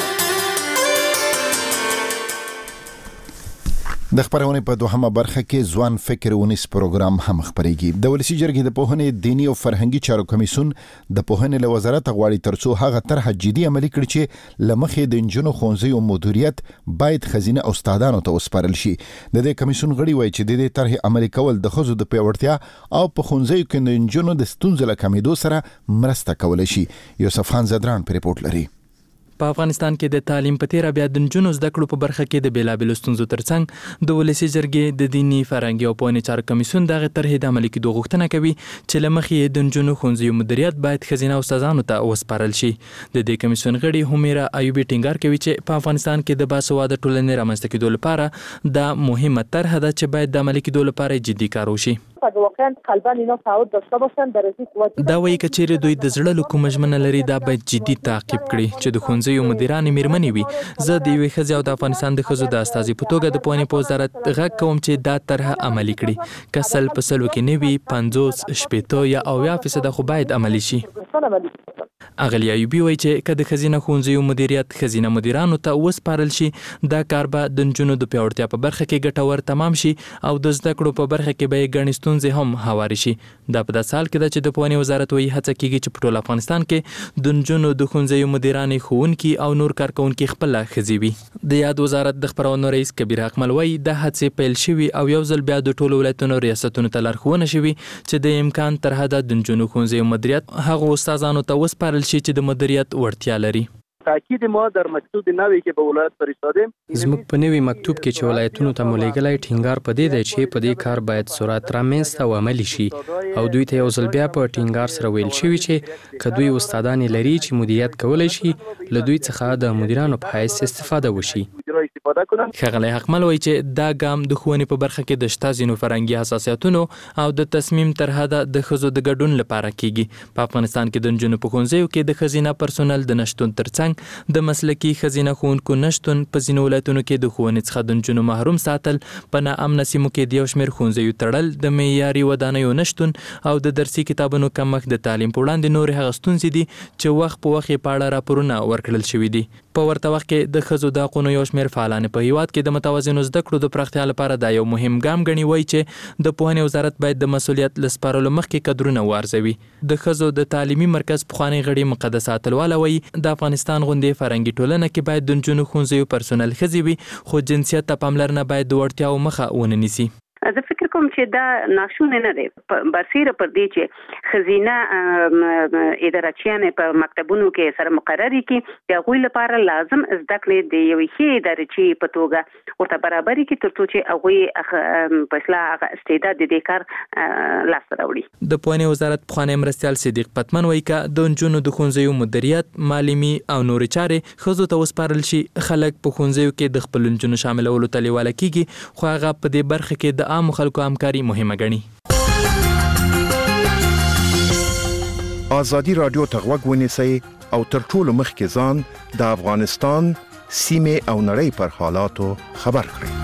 Speaker 3: د خبرونه په دوهمه برخه کې ځوان فکر ونیس پروګرام هم خبرېږي. د ولسی جرګې د پوهنې دینی او فرهنګي چارو کمیسیون د پوهنې له وزارت غواړي ترڅو هغه طرح جدي عملي کړي چې لمخې د انجونو ښوونځي او مدیریت باید خزینه او استادانو ته وسپارل شي. د دې کمیسیون غړي وایي چې د دې طرح عملي کول د ښځو د پیاوړتیا او په ښوونځیو کې د انجونو د ستونزو له کمېدو سره مرسته کولی شي. یوسف خان زدران په ریپورت لري.
Speaker 15: په افغانستان کې د تعلیم په تیر بیا د نجونو زده کړو په برخه کې د بیلابیلو ستونزو ترڅنګ د ولسی جرګې د دینی فرهنګي او پوهنې چارو کمیسیون دغه طرحې د عملي کېدو غوښتنه کوي چې له مخې د نجونو ښوونځیو مدیریت باید ښځینه استادانو ته وسپارل شي. د دې کمیسیون غړي همیرا ایوبي ټینګار کوي چې په افغانستان کې د باسواده ټولنې رامنځته کېدو لپاره دا مهمه طرح ده چې باید د عملي کېدو لپاره جدي کار وشي.
Speaker 16: واقعا قلبا اینا تعهد داشته باشن در ازی قوت
Speaker 15: دا وایي که چیرې دوی د زړه له کومه ژمنه لري دا باید جدي تعقیب کړي چې د ښوونځیو مدیرانې میرمنې وي. زه د یوې ښځې او د افغانستان د ښځو د استازي په توګه د پوهنې په وزارت غږ کوم چې دا طرحه عملي کړي. که سل په سلو کې نه وي پنځوس شپېته یا اویا فیصده خو باید عملي شي. اغلی ایوبی وایي چې که د ښځینه ښوونځیو مدیریت ښځینه مدیرانو ته وسپارل شي دا کار به د نجونو د پیاوړتیا په برخه کې ګټور تمام شي او د زده کړو په برخه کې به یې ګڼې ستونزې هم هوارې شي. دا په داسې حال کې ده چې د پوهنې وزارت وایي هڅه کیږي چې په ټول افغانستان کې د نجونو د ښوونځیو مدیرانې ښوونکي او نور کارکوونکي خپله ښځې وي. د یاد وزارت د خپرونو رئیس کبیر اکمل وایي دا هڅې پیل شوي او یو ځل بیا د ټولو ولایتونو ریاستونو ته لارښوونه شوي چې د امکان تر حده د نجونو ښوونځیو مدیریت هغو استادانو ته وسپارل شي چې د مدیریت وړتیا لري.
Speaker 17: تاکید ما در مکتوب نوی که به ولایت فرستادیم
Speaker 18: زموږ په نوي مکتوب کې چې ولایتونو ته مو لیږلی ټینګار په دې دی چې په دې کار باید سرعت رامنځته او عملي شي او دوی ته یو ځل بیا په ټینګار سره ویل شوي چې که دوی استادانې لري چې مدیریت کولی شي له دوی څخه د مدیرانو په حیث استفاده وشي.
Speaker 15: ښاغلی حقمل وایي چې دا ګام د ښوونې په برخه کې د شته ځینو فرهنګي حساسیتونو او د تصمیم تر حده د ښځو د ګډون لپاره کیږي. په افغانستان کې د نجونو په ښوونځیو کې د ښځینه پرسونل د نشتون ترڅنګ د مسلکي ښځینه ښوونکو نشتون په ځینو ولایتونو کې د ښوونې څخه د نجونو محروم ساتل، په ناامنه سیمو کې د یو شمېر ښوونځیو تړل، د معیاري ودانیو نشتون او د درسي کتابونو کمښت د تعلیم په وړاندې نورې هغه ستونزې دي چې وخت په وخت یې په اړه راپورونه ورکړل شوي دي. په ورته وخت کې د ښځو د حقونو یو شمېر فعالان په هیواد کې د متوازنو زده کړو د پراختیا لپاره دا یو مهم ګام ګڼي. وایي چې د پوهنې وزارت باید د مسؤلیت له سپارلو مخکې قدرونه وارزوي. د ښځو د تعلیمي مرکز پخوانی غړي مقدس اتلواله وایي د افغانستان غوندې فرهنګي ټولنه کې باید د نجونو ښوونځیو پرسونل ښځې وي، خو جنسیت ته پاملرنه باید د وړتیاو مخه ونه نیسي.
Speaker 6: زه فکر کوم چې دا ناشونه نه دی، برسیره پر دې چې ښځینه ادارچیانې په مکتبونو کې سره مقرري کړي د هغوی لپاره لازم زده کړې د یوې ښې ادارچي په توګه ورته برابري کړي تر څو چې هغوی په اصلاح هغه استعداد د دې کار لاسته راوړي.
Speaker 15: د پوهنې وزارت پخوانی مرستیال صدیق پتمن وایي که د نجونو د ښوونځیو مدیریت، معلمي او نورې چارې ښځو ته وسپارل شي خلک په ښوونځیو کې د خپلو نجونو شاملولو ته لیواله کیږي، خو هغه په دې برخه کې د عامو خلکو همکاري مهمه ګڼي.
Speaker 3: ازادي رادیو ته غوږ ونیسئ او تر ټولو مخکې ځان د افغانستان سیمې او نړۍ پر حالاتو خبر کړئ.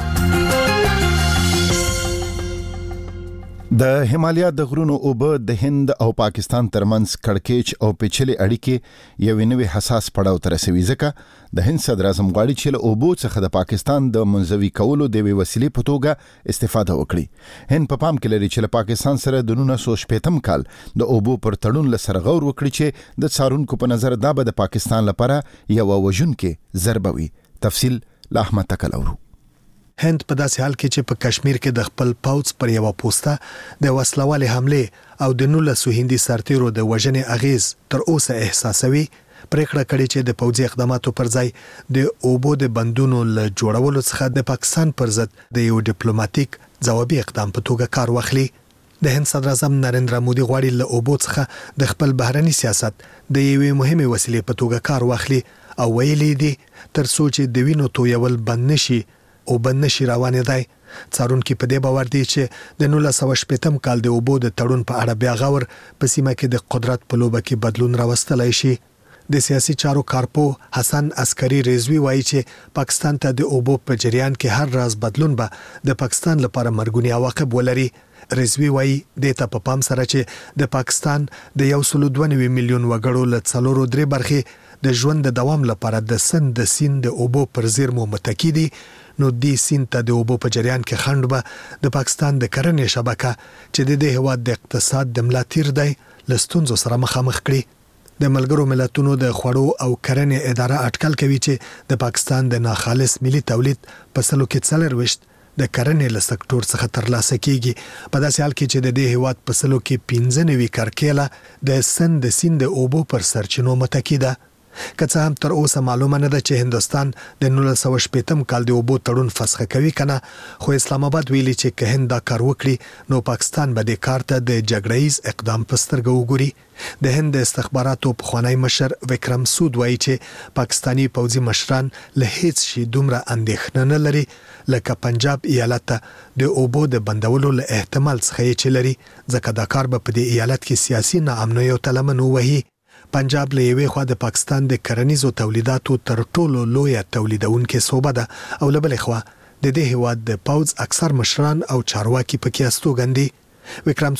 Speaker 3: د همالیا د غرونو اوبه د هند او پاکستان ترمنځ کړکېچ او پیچلې اړیکې یو نوې حساس پړاو ته رسوي، ځکه د هند صدر اعظم غواړي چې له اوبو څخه د پاکستان د منزوي کولو د یوې وسیلې په توګه استفاده وکړي. هند په پام کې لري چې له پاکستان سره د نولس سوه شپږم کال د اوبو پر تړون له سره غور وکړي چې د څارونکو په نظر دا به د پاکستان لپاره یوه وژونکې ضربه وي. تفصیل له احمد تکل اورو.
Speaker 10: هند په داسې حال کې چې په کشمیر کې د خپل پوځ پر یوه پوسټه د وسلوالې حمله او د نولسو هندي سرتیرو د وژنې اغیز تر اوسه احساسوي، پریکړه کړې چې د پوځي اقداماتو پر ځای د اوبو د بندونو له جوړولو څخه د پاکستان پر ضد د یو ډیپلوماټیک ځوابي اقدام په توګه کار واخلي. د هند صدر اعظم نریندرا مودي غواړي له اوبو څخه د خپل بهرني سیاست د یوې مهمې وسیلې په توګه کار واخلي او ویلي دي تر څو چې د وینو تویول بند نشي او بند نشي روانې دی. څارونکي په دې باور دي چې د نولس سوه شپږم کال د اوبو د تړون په اړه بیا غور په سیمه کې د قدرت په لوبه کې بدلون راوستلی شي. د سیاسي چارو کارپو حسن عسکري رضوی وایي چې پاکستان ته د اوبو په جریان کې هر راز بدلون به د پاکستان لپاره مرګونی عواقب ولري. رضوی وایي د ته په پام سره چې د پاکستان د یو سل دوه نوي میلیون وګړو له څلورو درې برخې د ژوند د دوام لپاره د سند د سیند د اوبو پر زیرمو متکی دي، نو دی سیند ته د اوبو په جریان کې خنډ به د پاکستان د کرنې شبکه چې د دې هېواد د اقتصاد د ملا تیر دی له ستونزو سره مخامخ کړي. د ملګرو ملتونو د خوړو او کرنې اداره اټکل کوي چې د پاکستان د ناخالص ملي تولید په سلو کې څلرویشت د کرنې له سکتور څخه ترلاسه کیږي، په داسې حال کې چې د دې هېواد په سلو کې پنځه نوي کرکیله د سند د سیند د اوبو پر سرچینو متکی ده. که څه هم تر اوسه معلومه نه ده چې هندوستان د نولس سوه شپږم کال د اوبو تړون فسخه کوي کنه، خو اسلام آباد ویلي چې که هند دا کار وکړي نو پاکستان به دې کار ته د جګړهیز اقدام په سترګه وګوري. د هند د استخباراتو پخوانی مشر وکرم سود وایي چې پاکستانی پوځي مشران له هیڅ شي دومره اندېښنه نه لري لکه پنجاب ایالت ته د اوبو د بندولو له احتمال څخه چې لري، ځکه دا کار به په دې ایالت کې سیاسي ناامنیو ته لمن ووهي. پنجاب له یوې خوا د پاکستان د کرنیزو تولیداتو تر ټولو لویه تولیدونکې صوبه ده او له بلې خوا د دې هېواد د پوځ اکثر مشران او چارواکي پکې استوګن دي. وکرم سود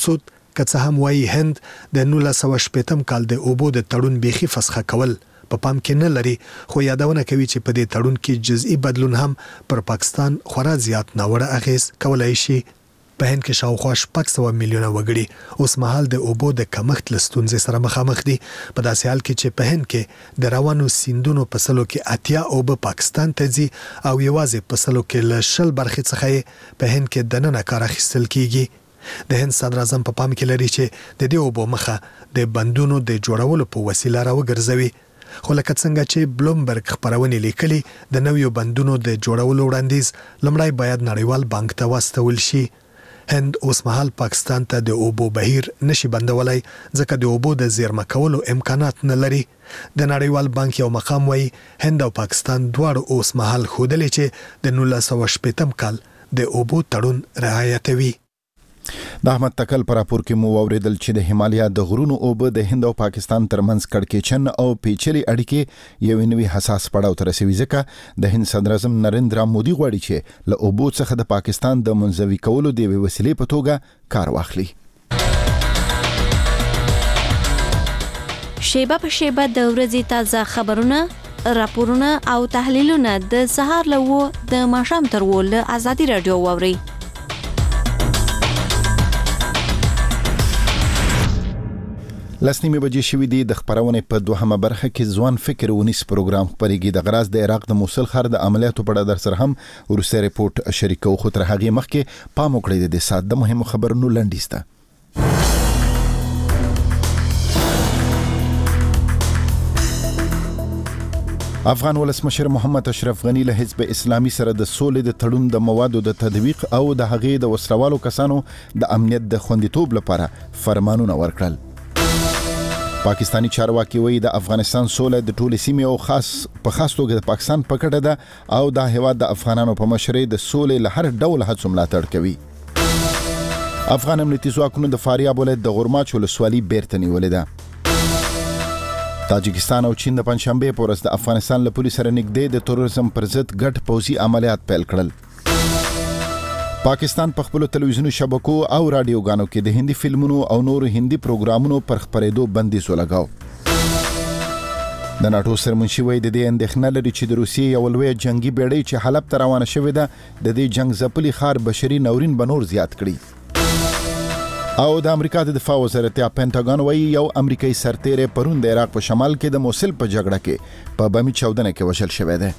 Speaker 10: که څه هم وایي هند د نولس سوه شپېتم کال د اوبو د تړون بیخي فسخه کول په پام کې نه لري، خو یادونه کوي چې په دې تړون کې جزئی بدلون هم پر پاکستان خورا زیات ناوړه اغیز کولای شي. په هند کې شاوخوا شپږ سوه میلیونه وګړي اوس مهال د اوبو د کمښت له ستونزې سره مخامخ دي، په داسې حال کې چې په هند کې د روانو سیندونو په سلو کې اتیا اوبه پاکستان ته ځي او یوازې په سلو کې له شل برخې څخه یې په هند کې دننه کار اخیستل کیږي. د هند صدر اعظم په پام کې لري چې د دې اوبو مخه د بندونو د جوړولو په وسیله راوګرځوي، خو لکه څنګه چې بلومبرګ خبرونه لیکلي د نویو بندونو د جوړولو وړاندیز لمړی باید نړیوال بانک ته واستول شي. هند اوس مهال پاکستان ته د اوبو بهیر نشي بندولای ځکه د اوبو د زیرمه کولو امکانات نه لري. د نړیوال بانک یو مقام وایي هند او پاکستان دواړو اوس مهال ښودلې چې د نولس سوه شپېتم کال د اوبو تړون رعایتوي.
Speaker 3: د احمد تکل پر راپور کې مو اوریدل چې د هیمالیا د غرونو اوبه د هند او پاکستان ترمنځ کړکېچن او پیچلې اړیکې یو نوی حساس پړاو ته رسوي، ځکه د هند صدر اعظم نریندرا مودي غواړي چې له اوبو څخه د پاکستان د منزوي کولو د یوې وسیلې په توګه کار واخلي.
Speaker 19: شیبه په شیبه د ورځې تازه خبرونه، راپورونه او تحلیلونه د سهار له و د ماښام تر و له ازادي رادیو واورئ.
Speaker 3: لسنیمه بجې شوې دي. د خبرونې په دوهمه برخه کې ځوان فکر ونیس پروګرام خبرېږي. د غراز د عراق د موصل ښار د عملیاتو په اړه در سره هم وروستی ریپورټ شریکو، خو تر هغې مخکې پام وکړئ د دې ساعت د مهمو خبرونو لنډیز ته. افغان ولسمشر محمد اشرف غنی له حزب اسلامي سره د سولې د تړون د موادو د تطبیق او د هغې د وسلوالو کسانو د امنیت د خوندیتوب لپاره فرمانونه ورکړل. پاکستانی چارواکي وایي د افغانستان سوله د ټولې سیمې او خاص په خاص توګه د پاکستان په ګټه ده او د هیواد د افغانانو په مشرۍ د سولې له هر ډول هڅو ملاتړ کوي. افغان امنیتي ځواکونو د فاریاب ولایت د غورماچ ولسوالي بیرته نیولې ده. تاجکستان او چین د پنځشنبې په ورځ د افغانستان له پولیسو سره نږدې د تروریزم پر ضد ګډ پوځي عملیات پیل کړل. پاکستان په خپل تلویزیونی شبکو او رادیوګانو کې د هندي فلمونو او نورو هندي پروګرامونو پر خبرېدو بندیز ولګاو. د ناټو سرمنشي وایي د دې اندېښنه لري چې د روسیې یو لوی جنگي بیړۍ چې حلب ته روانه شوې ده د دې جنگ ځپلي ښار بشري ناورین به نور زیات کړي. او د امریکا د دفاع وزارت یا پینټاګون وایي یو امریکایي سرتیری پرون د عراق په شمال کې د موصل په جګړه کې په بمي چاودنه کې وژل شوی دی.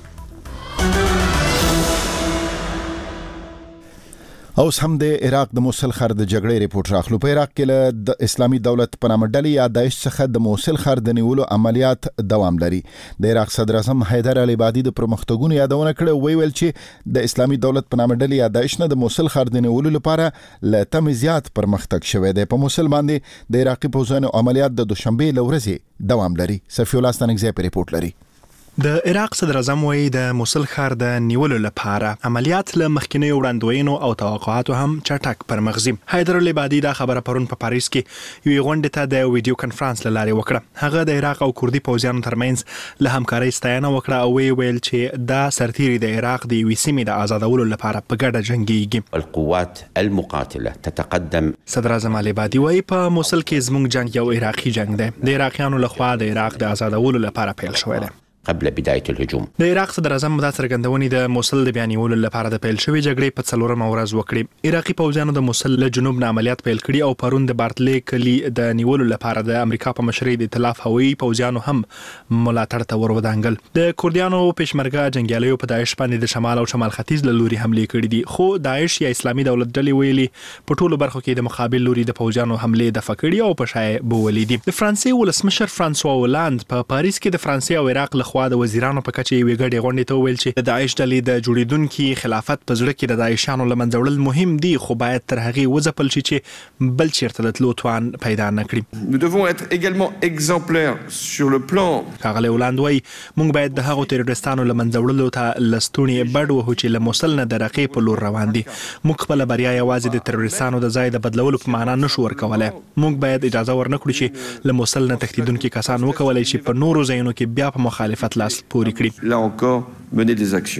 Speaker 3: اوس هم د عراق د موصل ښار د جګړې ریپورت راخلو. په عراق کې له د اسلامي دولت په نامه ډلې یا داعش څخه د موصل ښار د نیولو عملیات دوام لري. د عراق صدر اعظم حیدر علي بادي د پرمختګونو یادونه کړې، ویل چې د اسلامي دولت په نامه ډلې یا داعش نه د موصل ښار د نیولو لپاره له تمې زیات پرمختګ شوی دی. په موصل باندې د عراقي پوځیانو عملیات د دوشنبې له ورځې دوام لري. صفي الله ستانکزی په ریپورت لري.
Speaker 7: د عراق صدر اعظم وایي د موصل ښار د نیولو لپاره عملیات له مخکینیو وړاندوینو او توقعاتو هم چټک پرمخځي. حیدر علي بادي دا خبره پرون په پاریس کې یوې غونډې ته د ویډیو کنفرانس له لارې وکړه. هغه د عراق او کردي پوځیانو ترمنځ له همکارۍ ستاینه وکړه او وی ویل چې دا سرتیري د عراق د یوې سیمې د آزادولو لپاره په ګډه جنګیږي.
Speaker 20: القوات المقاتله تتقدم.
Speaker 7: صدر اعظم علي بادي وایي په موصل کې زموږ جنگ یو عراقي جنگ دی. د عراقیانو لخوا د عراق د آزادولو لپاره پیل شوی دی.
Speaker 20: قبل بدايه الهجوم.
Speaker 7: د عراق صدر اعظم دا څرګندونې د موصل د بیانولو لپاره د پیل شوې جګړې په څلورمه ورځ وکړې. عراقي پوځیانو د موصل له جنوب نه عملیات پیل کړي او پرون د بارتلې کلی د نیولو لپاره د امریکا په مشرۍ د ائتلاف هوایي پوځیانو هم ملاتړ ته ور ودانګل. د کوردیانو پېشمرګه جنگیالیو په داعش باندې د شمال او شمال ختیځ له لوري حملې کړې دي، خو داعش یا اسلامي دولت ډلې ویلي په ټولو برخو کې د مقابل لوري د پوځیانو حملې دفع کړي او په شای بولې دي. د فرانسې ولسمشر فرانسوا هولاند په پاریس کې د فرانسې او عراق لخوا د وزیرانو په کچې یوې ګډې غونډې ته وویل چې د داعش ډلې د جوړېدونکي خلافت په زړه کې د داعشانو له منځه وړل مهم دي، خو باید تر هغې وځپل شي چې بل چیرته د تلو توان پیدا نه کړي.
Speaker 21: Nous devons être également exemplaires sur le plan.
Speaker 7: ښاغلی هولاند وایي موږ باید د هغو تروریستانو له منځه وړلو ته لستوڼي بډ وهو چې له موصل نه د رقې په لور روان دي. موږ خپله بریا یوازې د تروریستانو د ځای د بدلولو په معنا نشو ورکولی. موږ باید اجازه ورنکړو چې له موصل نه تښتېدونکي کسان وکولی شي په نورو ځایونو کې بیا په مخالفت لاس پورې کړي.
Speaker 21: Là encore, mener des actions.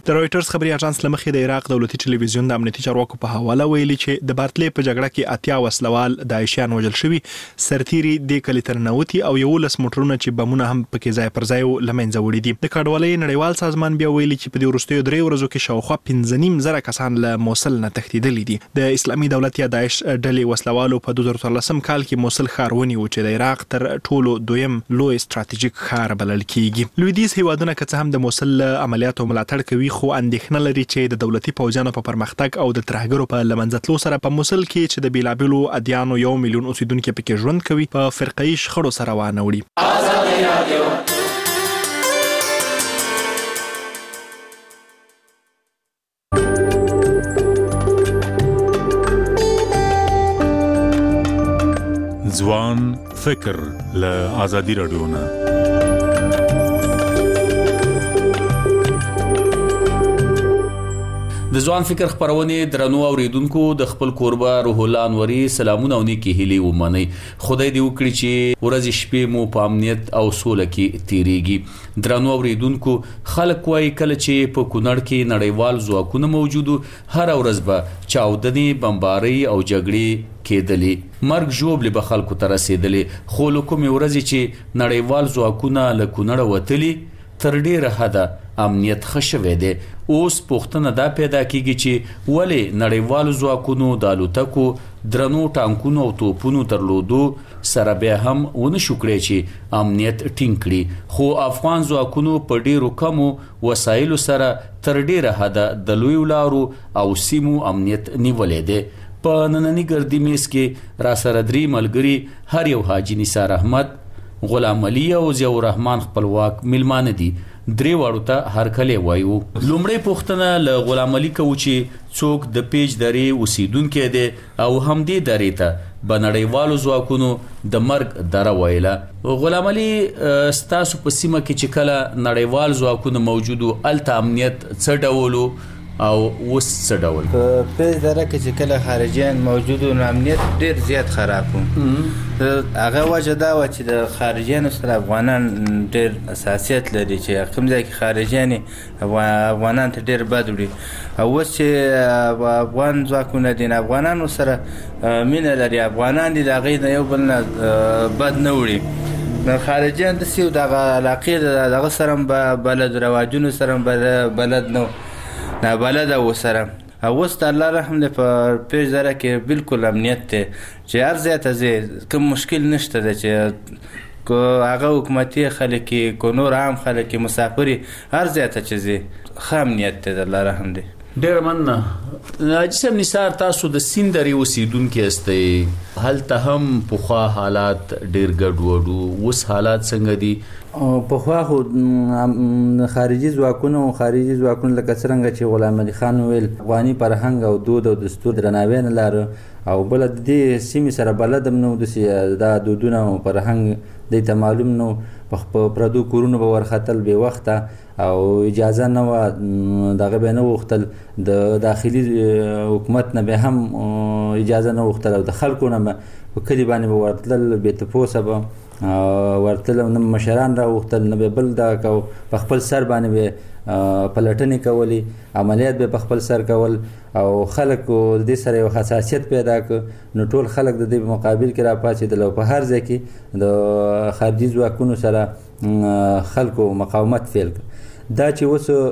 Speaker 7: د رويټرز خبري اژانس لمخې د عراق دولتي ټلویزیون د امنیتي چارواکو په حواله ویلي چې د بارتلې په جګړه کې اتیا وسلوال داعشیان وژل شوي، سرتيري د کلی تر نوتی او یو لس موټرونه چې بمونه هم پکې ځای پر ځای لمنځه وړي دي. د کډوالۍ نړیوال سازمان بیا ویلي چې په دې وروستیو درې ورځو کې شاوخوا پنځه نیم زره کسان له موصل نه تښتېدلي دي. د اسلامي دولت یا داعش ډلې وسلوالو په دوه زره څوارلسم کال کې موصل ښار ونیو چې د عراق تر ټولو دویم لوی ستراتیژیک ښار بلل کیږي. لویدیځ هیوادونه که څه هم د موصل عملیاتو ملاتړ کوي، خو اندېښنه لري چې د دولتي پوځیانو په پرمختګ او د ترهګرو په لمنځه تلو سره په موصل کې چې د بیلابیلو ادیانو یو میلیون اوسیدونکي پکې ژوند کوي په فرقه‌ایي شخړو سره وانه وړي.
Speaker 1: ځوان فکر له آزادي رادیو نه.
Speaker 22: د ځوان فکر خبرونه درنو اوریدونکو د خپل کوربه روح الله انوري سلامونه او نیکی هیلي ومني. خدای دې وکړي چې ورځ شپې مو په امنیت او سوله کې تیریږي. درنو اوریدونکو، خلک وایي کله چې په کونړ کې نړیوال ځواکونه موجودو، هر ورځ به چاودنې، بمباري او جګړې کېدلې، مرګ ژوبلې به خلکو ته رسېدلې. خو له کومې ورځې چې نړیوال ځواکونه له کونړه وتلي، تر ډیره حده امنیت ښه شوی دی. اوس پوښتنه دا پیدا کیږي چې ولې نړیوالو ځواکونو د الوتکو، درنو ټانکونو او توپونو درلودو سره بیا هم ونه شو کړی چې امنیت ټینګ کړي. خو افغان ځواکونو په ډیرو کمو وسایلو سره تر ډیره حده د لویو لارو او سیمو امنیت نیولې دی. په نننی ګردی میز کې را سره درې ملګري، هر یو حاجی نثار احمد، غلام علي او ضیاء الرحمن خپلواک میلمانه دي. درې واړو ته هرکلی وایو. لومړی پوښتنه له غلام علي کوو چې څوک د پیج درې اوسیدونکی دی او همدې درې ته به نړیوالو ځواکونو د مرګ دره ویله. غلام علي، ستاسو په سیمه کې چې کله نړیوال ځواکونه موجودو، هلته امنیت څه ډول او اوس څه ډول؟
Speaker 23: په پیج دره کې چې کله خارجیان موجود و، امنیت ډیر زیات خراب و. هغه وجه دا و چې د خارجیانو سره افغانان ډیر حساسیت لري، چې کوم ځای کې خارجیان افغانان ته ډیر بد وړي. او اوس چې افغان ځواکونه دي، افغانانو سره مینه لري، افغانان دي، د هغې نه یو بل نه بد نه وړي. خارجیان داسې دغه علاقې دغه سره بلد، رواجونو سره بلد نه نابلده و سره. اوس د الله رحم دی، په پیج دره کې بالکل امنیت دی، چې هر ځای ته ځې کوم مشکل نشته دی، چې که هغه حکومتي خلک که نور عام خلک مسافري، هر ځای ته چې ځې ښه امنیت دی، د الله رحم دی.
Speaker 22: ډېره مننه. حاجي صاحب نثار، تاسو د سیند درې اوسیدونکي یاستئ، هلته هم پخوا حالات ډېر ګډوډ وو، اوس حالات څنګه دي؟
Speaker 23: پخوا خو خارجي ځواکونه او خارجي ځواکونه لکه څرنګه چې غلام علي خان ویل، افغاني فرهنګ او دود او دستور درناوی نه لاره، او بله د دې سیمې سره بلد هم نه و، داسې دا دودونه او فرهنګ دوی ته معلوم نه و. په پردو کورونو به ورختل بې وخته، او اجازه نه وه، دغه به نه غوښتل، د داخلي حکومت نه به هم اجازه نه غوښتل، او د خلکو نه به په کلي باندې به ورتلل، بې تپوسه به ورتل، نه مشران را غوښتل، نه به بل دا کو، په خپل سر باندې به پلټنې کولې، عملیات به په خپل سر کول، او خلکو د دې سره یو حساسیت پیدا کړ. نو ټول خلک د دې په مقابل کې را پاڅېدل، او په هر ځای کې د خارجي ځواکونو سره خلکو مقاومت فعل کړ. دا چې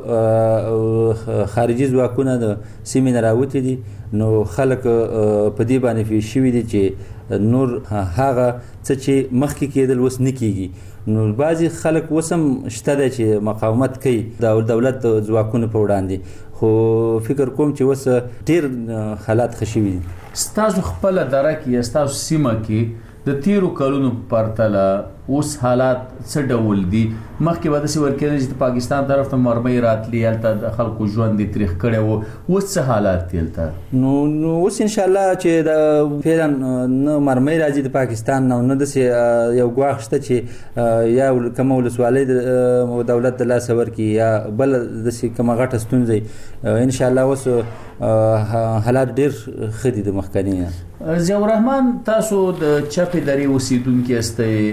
Speaker 23: اوس خارجي ځواکونه د سیمې نه راوتي دي، نو خلک په دې باندې پوه شوي دي چې نور هغه څه چې مخکې کېدل اوس نه کېږي. نو بعضې خلک اوس هم شته دی چې مقاومت کوي د دولت ځواکونو په وړاندې، خو فکر کوم چې اوس ډېر حالات ښه شوي دي.
Speaker 22: ستاسو خپله دره کې یا ستاسو سیمه کې د تیرو کلونو پرتله اوس حالات څه ډول دي؟ مخکې به داسې ورکېدل چې د پاکستان طرف ته مرمۍ راتلي، هلته د خلکو ژوند یې تریخ کړی و، اوس څه حالات دي هلته؟
Speaker 23: نو نو اوس انشاءالله چې د فعلا نه مرمۍ راځي د پاکستان نه، نه داسې یو ګواښ شته چې یا کومه ولسوالۍ د دولت د لاسه ورکړي، یا بله داسې کومه غټه ستونزه. انشاءالله اوس حالات ډېر ښه دي د مخکني نه.
Speaker 22: ضیاء الرحمن، تاسو د چپې درې اوسیدونکي یاستئ،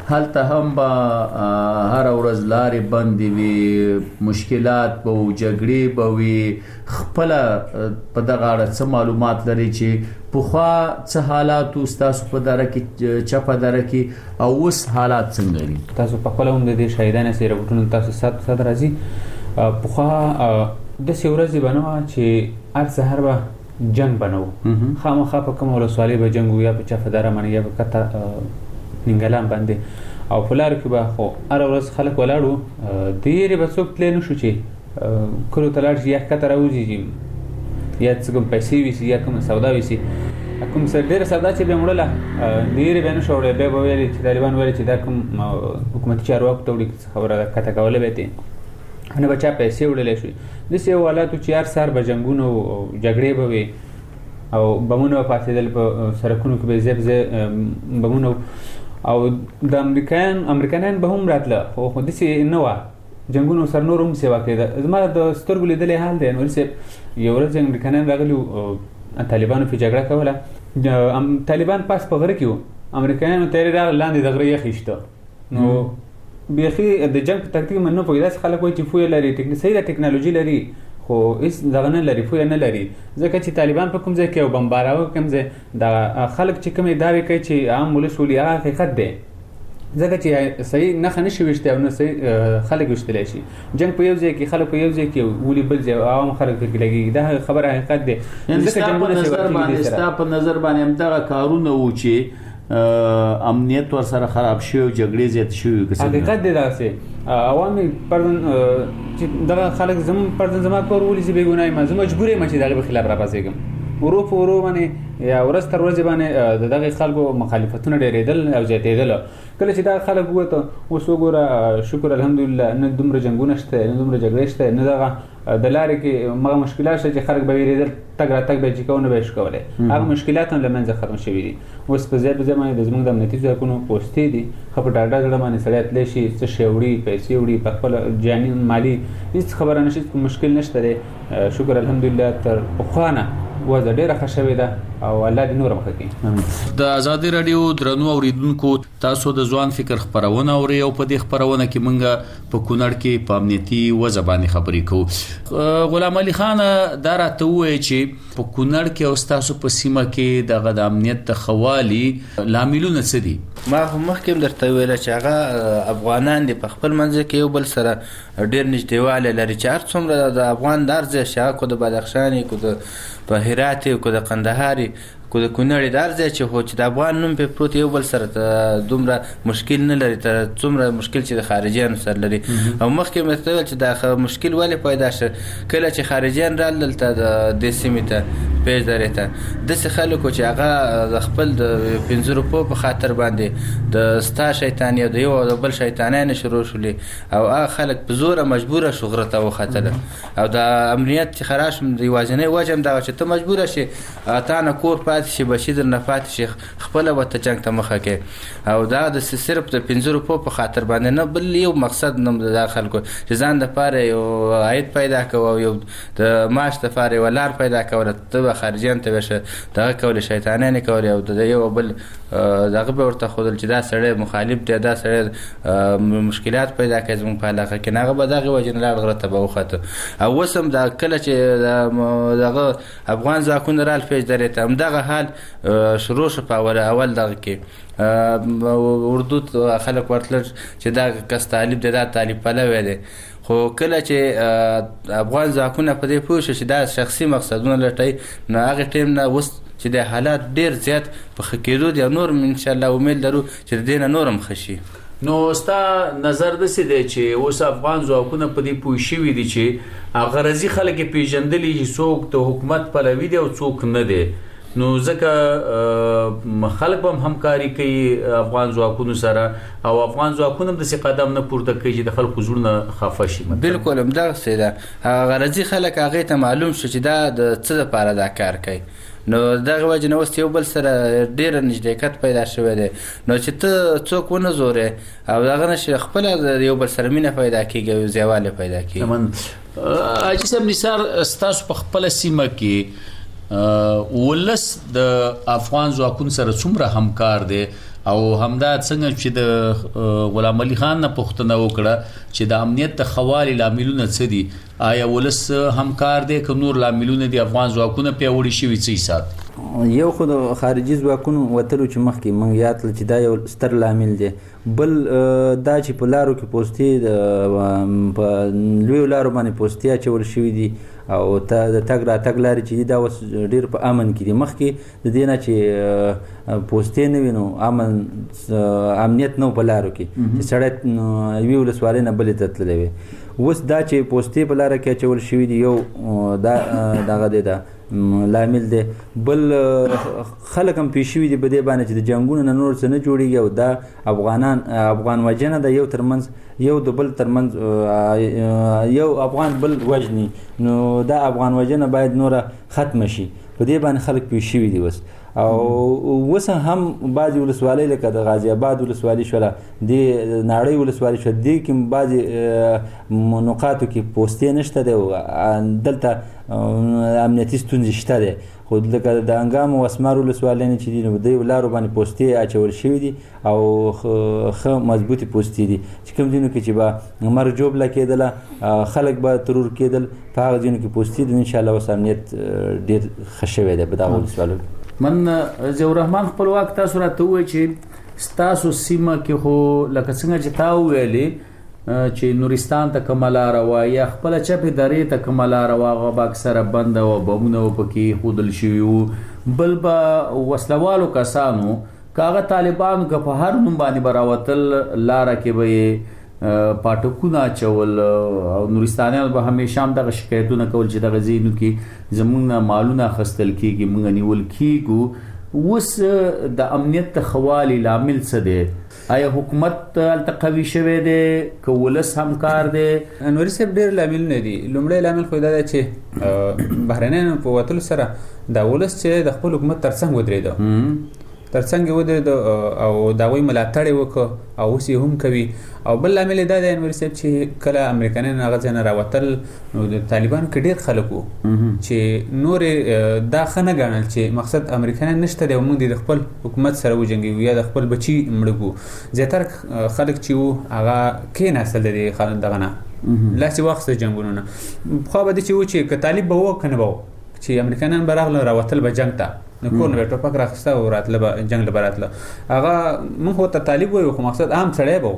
Speaker 22: هلته هم به هر ورځ لارې بندې وي، مشکلات به وي، جګړې به وي. خپله په دغه اړه څه معلومات لري چې پخوا څه حالات ستاسو په دره کې چپه دره کې او اوس حالات څنګه دي؟
Speaker 2: تاسو په خپله هم د دې شهیدانو څه رپورټونه تاسو سات سات راځي. پخوا داسې ورځې به نه وه چې هر سهار به جنګ به نه و، خامخا په کومه ولسوالۍ به جنګ و، یا په چپه دره باندې یا په کته ننګلام باندې، او په لارو کې به خو هره ورځ خلک ولاړ وو. د یېرې به څوک تللی نه شو چې کلو ته لاړ شي، یا ښکته راوځي، یا څه کوم پیسې ویسي، یا کومه سودا ویسي، کوم څه ډېره سودا چې به یې وړله د یېرې به یې نه شو وړی. بیا به ویلې چې طالبان ویلې چې دا کوم حکومتي چارواکو ته وړي خبره ده، ښکته کولی به یې نه به چا پیسې وړلی شوي. داسې یو حالات و چې هر سهار به جنګونه او جګړې به وي او بمونه به پاڅېدل په سړکونو کې به ځای په ځای بمونه، او د امریکایان امریکایان به هم راتله، خو داسې نه وه. جنګونو سره نور هم سیوا کېده. زما د سترګو لیدلی حال دی انور صاحب، یو ورځ امریکایان راغلي وو، طالبانو پرې جګړه کوله. طالبان پاس په غره کې وو، امریکایانو تیارې راغله لاندې د غره یخ ایسته. نو بیخي د جنګ په تکتیک باندې نه پوهېږي. داسې خلک وایي چې فویه لري، صحیح ده ټکنالوژي لري، خو هېڅ دغه نه لري، فویه نه لري. ځکه چې طالبان په کوم ځای کې او بمباراوه کوم ځای، دغه خلک چې کومې دعوې کوي چې عام ولس ولي، هغه حقیقت دی. ځکه چې صحیح نښه نه شي ویشتی او نه صحیح خلک ویشتلی شي. جنګ په یو ځای کې، خلک په یو ځای کې، ولي بل ځای، عوام خلک پکې لګېږي. دا خبره حقیقت دی.
Speaker 22: ستا په نظر باندې همدغه کارونه وو چې امنیت ورسره خراب شوی او جګړې زیاتې شوي؟
Speaker 2: حقیقت دی داسې. عوام پردن چې دغه خلک زم پردن زما کور ولې زه بېګناه یم، زه مجبور یم چې د هغې په خلاف راپاڅېږم. ورو په ورو باندې یا ورځ تر ورځې باندې د دغې خلکو مخالفتونه ډېرېدل او زیاتېدل. کله چې دغه خلک ووته، اوس وګوره شکر الحمدلله، نه دومره جنګونه شته، نه دومره جګړې شته، نه دغه د لارې کې هغه مشکلات شته چې خلک به وېرېدل، تګ راتګ به یې چې کوو نه به یې شو کولی. هغه مشکلات هم له منځه ختم شوي دي. اوس په ځای په ځای باندې د زموږ د امنیتي ځواکونو پوستې دي، ښه په ډاډه زړه باندې سړی تللی شي، څه شی وړي، پیسې وړي، په خپله جاني مالي هېڅ خبره نه شي، مشکل نشته دی. شکر الحمدلله تر پخوا نه وضع ډېره ښه شوې ده او الله دې نوره مخه کړي.
Speaker 22: د ازادي راډیو درنو اوریدونکو، تاسو د ځوان فکر خپرونه اورئ او په دې خپرونه کې موږ په کونړ کې په امنیتي وضع باندې خبرې کوو. غلام علي خان دا راته ووایي چې په کونړ کې او ستاسو په سیمه کې دغه د امنیت د ښه والي لاملونه څه دي؟
Speaker 23: ما خو مخکې هم درته ویله چې هغه افغانان دي په خپل منځ کې یو بل سره ډېر نږدېوالی لري، چې هر څومره د افغان د هر ځای شي، هغه کو د بدخشان وي، کو د په هرات وي، کو د قندهار وي، کو د کونړ د هر ځای چې خو چې د افغان نوم پرې پروت یو بل سره دومره مشکل نه لري، تر څومره مشکل چې د خارجیانو سره لري. او مخکې مې درته ویل چې دا مشکل ولې پیدا شو، کله چې خارجیان رال دلته د دې سیمې ته پیج درې ته داسې خلکو چې هغه د خپل د پنځه روپو په خاطر باندې د ستا شیطاني او د یو او د بل شیطانیانې شروع شولې، او هغه خلک په زوره مجبوره شو غره ته وختله. او د امنیت چې خراب شو، د یوازینۍ وجه هم دا وه چې ته مجبوره شي تا نه کور پاتې شي، بچي در نه پاتې شي، خپله به ته جنګ ته مخه کې. او دا د صرف د پنځه روپو په خاطر باندې نه، بل یو مقصد نه د دا خلکو چې ځان دپاره یو عاید پیدا کوو او یو د معاش دپاره یوه لار پیدا کوله. ته به خارجیانو ته به دغه کولې، شیطانیانې کولې، او د یو بل دغه به ورته ښودل چې دا سړی مخالف دی، دا سړی مشکلات پیدا کوي زموږ په علاقه کې. هغه به دغې وجې نه لاړ غره ته به وخته. او اوس هم دا کله چې دغه افغان ځواکونه رال پیج درې ته همدغه حال شروع شو په اول دغه کې. اردو خلک ورتلل چې دا کس طالب دی، دا طالب پلوی دی. خو کله چې افغان ځواکونه په دې پوه شو چې دا شخصي مقصدونه لټوي، نو هغې ټیم نه اوس چې د حالات ډېر زیات په ښه کېدو دي، او نور انشاءالله امید لرو چې د دې نه نور هم ښه شي.
Speaker 22: نو ستا نظر داسې دی چې اوس افغان ځواکونه په دې پوه شوي دي چې غرضي خلک یې پېژندلي چې څوک د حکومت پلوي دی او څوک نه دی، نو ځکه خلک به هم همکاري کوي افغان ځواکونو سره، او افغان ځواکونه هم داسې قدم نه پورته کوي چې د خلکو زړونه خفه شي.
Speaker 23: بلکل همدغسې ده. غرضي خلک هغې ته معلوم شو چې دا د څه دپاره دا کار کوي. نو دغه وجه نه اوس یو بل سره ډېره نږدېکت پیدا شوی دی. نو چې ته څوک ونه زورې او دغه نه شي خپله یو بل سره مینه پیدا کېږي او یوزیوالی پیدا کېږي.
Speaker 22: حاجي صاحب نثار، ستاسو په خپله سیمه کې ولس د افغان ځواکونو سره څومره همکار دی او همدا څنګه چې د غلام علي خان نه پوښتنه وکړه چې د امنیت د خوالي لاملونه څه دي، آیا ولس همکار دی که نور لاملونه دي افغان ځواکونه پیاوړي شوي څه سات؟
Speaker 23: یو خو د خارجي ځواکونو وتلو چې مخکې موږ یاد کړل چې دا یو ستر لامل دی. بل دا چې په لارو کې پوستې په لویو لارو باندې پوستې اچول شوي دي او ته د تګ راتګ لارې چې دي دا اوس ډېر په امن کې دي. مخکې د دې نه چې پوستې نه وي نو امن امنیت نه و په لارو کې چې سړی یوې ولسوالۍ نه بلې ته تللی وي. اوس دا چې پوستې په لاره کې اچول شوي دي یو دا دغه دی دا لامل دی. بل خلک هم پېښ شوي دي په دې باندې چې د جنګونو نه نور څه نه جوړېږي او دا افغانان افغان وجنه ده یو ترمنځ یو د بل ترمنځ یو افغان بل وجني نو دا افغان وجنه باید نوره ختمه شي. په دې باندې خلک پېښ شوي دي اوس او اوس هم بعضې ولسوالۍ لکه د غازي آباد ولسوالي شوله دې ناړۍ ولسوالي شوله دې کې بعضې نقاطو کې پوستې نشته دی او دلته امنیتي ستونزې شته دی. خو لکه د انګام او اسمار ولسوالۍ نه چې دي نو دې لارو باندې پوستې اچول شوي دي او ښه مضبوطې پوستې دي چې کوم ځینو کې چې به مرګ جوړه کېدله خلک به ترور کېدل په هغه ځینو کې پوستې دي. انشاءالله اوس امنیت ډېر ښه شوی دی په دغه ولسوالیو کې.
Speaker 22: من ضیاء الرحمن خپلواک تاسو راته ووایئ چې ستاسو سیمه کې خو لکه څنګه چې تا وویلې چې نورستان ته کومه لاره وه یا خپله چپې درې ته کومه لاره وه هغه به اکثره بنده وه بمونه به پکې ښودل شوي وو. بل به وسلوالو کسانو که هغه طالبانو که په هر نوم باندې به راوتل لاره کې به یې پاټکونه اچول او نورستانیان به همیشه هم دغه شکایتونه کول چې دغه ځایونو کې زموږ نه مالونه اخیستل کېږي موږ نیول کېږو. اوس د امنیت د ښه والي لامل څه دی؟ آیا حکومت هلته قوي شوی دی که ولس همکار دی؟
Speaker 2: نوري صاحب ډېر لاملونه دي. لومړی لامل خو دا دی چې بهرنیانو په وتلو سره دا ولس چې د خپل حکومت تر څنګ ودرېده ترڅنګ یې ودرېده او د هغوی ملاتړ یې وکړه او اوس یې هم کوي. او بل لامل یې دا دی انور صاحب چې کله امریکایان هغه ځای نه راوتل نو د طالبانو کې ډېر خلک وو چې نور دا ښه نه ګڼل چې مقصد امریکایان نشته دی او موږ د خپل حکومت سره وجنګېږو یا د خپل بچي مړه کړو. زیاتره خلک چې وو هغه کېناستل د دې خلک دغه نه لاس یې واخیسته جنګونو نه. پخوا به داسې و چې که طالب به و که نه به و چې امریکایان به راغله راوتل به جنګ ته نو کور نه به ټوپک راخیسته او راتله به جنګ له به راتله. هغه موږ ورته طالب وایو خو مقصد عام سړی به و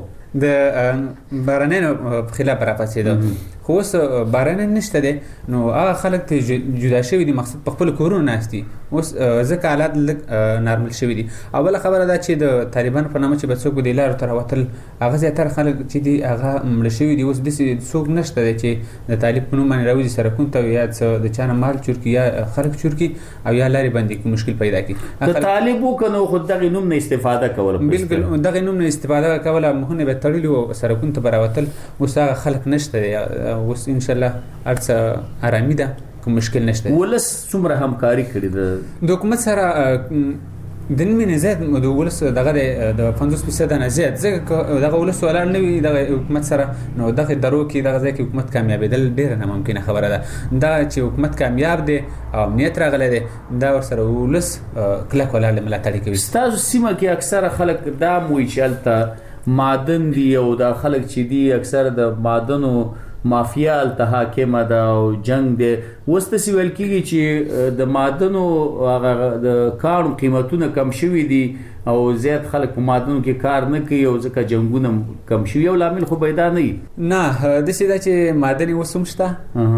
Speaker 2: د بهرنیانو په خلاف راپاڅېده. خو اوس بهرنیان نشته دی نو هغه خلک ته جدا شوي دي مقصد په خپلو کورونو ناست دي اوس ځکه حالات لږ نارمل شوي دي. او بله خبره دا چې د طالبانو په نامه چې به څوک به دې لارو ته راوتل هغه زیاتره خلک چې دي هغه مړه شوي دي. اوس داسې څوک نشته دی چې د طالب په نوم باندې راوځي سړکونو ته یا څه د چا نه مال چور کړي یا خلک چور کړي او یا لارې بندې کړي مشکل پیدا کړي.
Speaker 22: د طالب و که نو خو دغې نوم نه استفاده کوله
Speaker 2: بلکل دغې نوم نه استفاده کوله مخونه به تړلي وو سړکونو ته به راوتل. اوس هغه خلک نشته دی. اوس انشاءالله هر څه ارامي ده کوم مشکل نشته.
Speaker 22: ولس څومره همکاري کړې ده
Speaker 2: د حکومت سره؟ د نیمې نه زیات د ولس دغه د پنځوس فیصده نه زیات ځکه دغه ولس ولاړ نه وي دغه حکومت سره نو دغه درو کې دغه ځای کې حکومت کامیابېدل ډېره ناممکنه خبره ده. دا چې حکومت کامیاب دی او امنیت راغلی دی دا ورسره ولس کلک ولاړ دی ملاتړ کوي.
Speaker 22: ستاسو سیمه کې اکثره خلک دا وایي چې هلته معدن دي او دا خلک چې دي اکثره د معدنو مافیا هلته حاکمه ده او جنگ دی. اوس داسې ویل کېږي چې د معدنو هغه د کاڼو قیمتونه کم شوي دي او زیات خلک په معدنو کې کار نه کوي او ځکه جنګونه کم شوي. یو لامل خو پیدا نه وي.
Speaker 2: نه داسې ده چې معدن اوس هم شته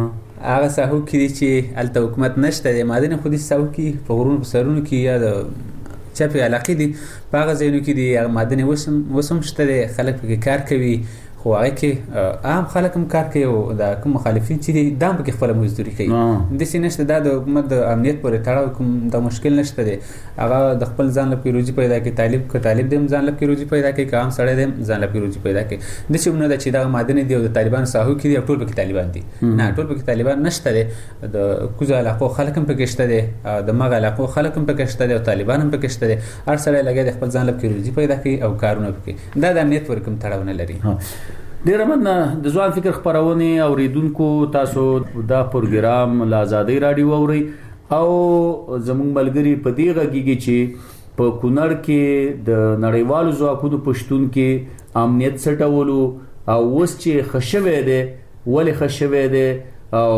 Speaker 2: هغه ساحو کې دي چې هلته حکومت نشته دی. معدن خو داسې ساحو کې په غرونو په سرونو کې یا د چپې علاقې دي په هغه ځایونو کې دي هغه معدن اوس هم شته دی. خلک پکې کار کوي خو هغه کې عام خلک هم کار کوي او د کوم مخالفین چې دي دا هم پکې خپله مزدوري کوي. داسې نشته دا د حکومت د امنیت پورې تړاو کوم دا مشکل نشته دی. هغه د خپل ځان لپاره روزي پیدا کوي. طالب که طالب دی هم ځان لپاره روزي پیدا کوي که عام سړی دی هم ځان لپاره روزي پیدا کوي. داسې هم نه ده چې دغه معدن دي او د طالبانو ساحو کې دي او ټول پکې طالبان دي. نه ټول پکې طالبان نشته دی. د کوزو علاقو خلک هم پکې شته دی د مغه علاقو خلک هم پکې شته دی او طالبان هم پکې شته دی. هر سړی لګیا دی خپل ځان لپاره روزي پیدا کوي او کارونه پکې دا د امنیت پورې کوم تړاو نه لري.
Speaker 22: ډیره مننه د ځوان فکر خپرونې اوریدونکو. تاسو دا پروګرام له آزادۍ راډیو اورئ او زموږ ملګری په دې غږیږي چې په کونړ کې د نړیوالو ځواکونو پښتون کې امنیت څه ډول او اوس چې خښوي دی ولې خښوي دی او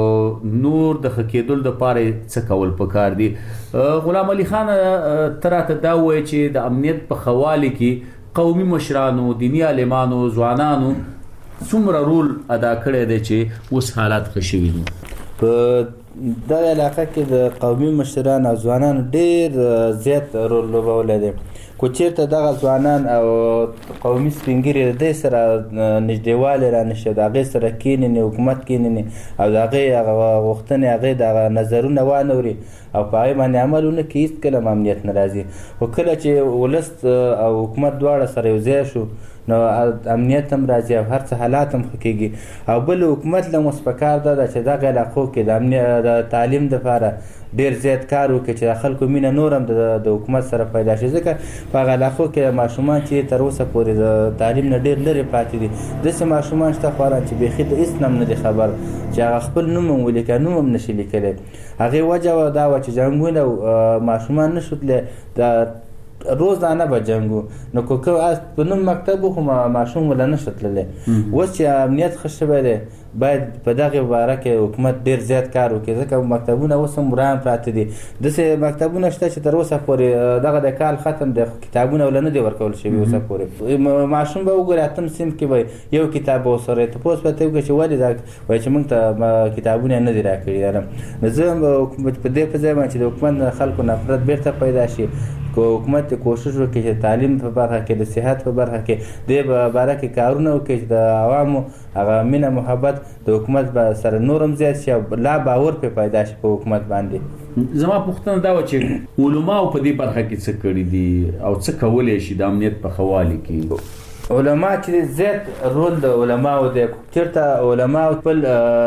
Speaker 22: نور د خکېدل د پاره څه کول پکار دي. غلام علي خان تراته دا وایي چې د امنیت په خواله کې قومي مشرانو، دینی عالمانو، ځوانانو څومره رول ادا کړی دی چې اوس حالات خښوي دي؟
Speaker 23: په دغه علاقه کې د قومي مشرانو او ځوانانو ډېر زیات رول لوبولی دی. خو چېرته دغه ځوانان او قومي سپین ږیري د دې سره نږدېوالی رانشي او د هغې سره کښېنني، حکومت کښېنني او د هغې هغه غوښتنې، هغې دغه نظرونه وانوري او په هغې باندې عمل ونه کړي، هېڅکله هم امنیت نه راځي. خو کله چې ولس او حکومت دواړه سره یو ځای شو نو امنیت هم راځي او هر څه حالات هم ښه کېږي. او بل حکومت له هم اوس پکار ده چې دغه علاقو کې د امنیت د تعلیم دپاره ډېر زیات کار وکړي چې د خلکو مینه نور هم د حکومت سره پیدا شي، ځکه په هغه علاقو کې ماشومان چې تر اوسه پورې د تعلیم نه ډېر لرې پاتې دي. داسې ماشومان شته خواران چې بیخي د هېڅ نه هم نه دي خبر، چې هغه خپل نوم هم ولیکه، نوم هم نشي لیکلی. هغې وجه دا وه چې جنګونه ماشومان نه شو تللی، د روزانه به جنګ و، نو که په نوم مکتب و خو ماشوم وله نه شو تللی. اوس چې امنیت ښه شوی دی باید په دغې باره کې حکومت ډېر زیات کار وکړي، ځکه مکتبونه اوس هم وران پراته دي. داسې مکتبونه شته چې تر اوسه پورې دغه د کال ختم دی خو کتابونه وله نه دي ورکول شوي اوسه پورې. ماشوم به وګوري اتم صنف کې به یو کتاب به ورسره تپوس به ته وکړي چې ولې دا وایي چې موږ ته کتابونه نه دي راکړي. نو زه په دې په ځای باندې چې د حکومت نه خلکو نفرت بیرته پیدا شي، که حکومت کوشش وکړي چې تعلیم په برخه کې، د صحت په برخه کې دې باره کې کارونه وکړي چې د عوامو هغه مینه محبت د حکومت سره نور هم زیات شي او لا باور پرې پیدا شي په حکومت باندې.
Speaker 22: زما پوښتنه دا وه چې علماو په دې برخه کې څه کړي دي او څه کولی شي د امنیت په ښه والي کې؟
Speaker 23: علما چې زیات رول د علماو دی. چېرته علماو خپل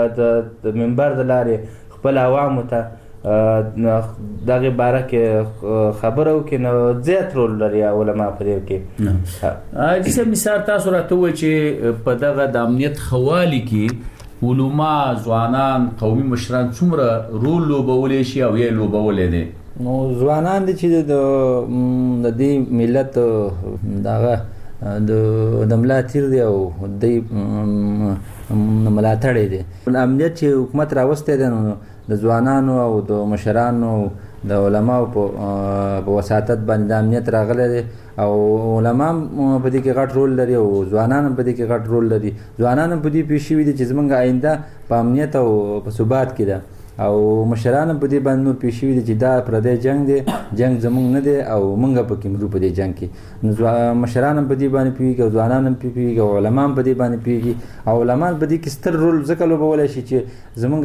Speaker 23: د منبر د لارې خپل عوامو ته دغه باره کې خبره وکړي نو زیات رول لري علما په دې کې.
Speaker 22: جسه مثال تاسو راته وایي چې په دغه د امنیت خوالي کې علما، ځوانان، قومي مشران څومره رول لوبولی شي او یې لوبولی دی؟
Speaker 23: نو ځوانان دي چې د دې ملت دغه د ملا تیر دی او دوی ملاتړی دی. امنیت چې حکومت راوستی دی نو د ځوانانو او د مشرانو د علماو په وساطت باندې د امنیت راغلی دی او علما هم په دې کې غټ رول لري او ځوانان هم په دې کې غټ رول لري. ځوانان هم په دې پوه شوي دي چې زموږ آینده په امنیت او په ثبات کې ده او مشران هم په دې باندې نور پوه شوي دي چې دا پردی جنګ دی، جنګ زموږ نه دی او موږ پکې مرو په دې جنګ کې. نو مشران هم په دې باندې پوهېږي او ځوانان هم پرې پوهېږي او علما هم په دې باندې پوهېږي او علما په دې کې ستر رول ځکه لوبولی شي چې زموږ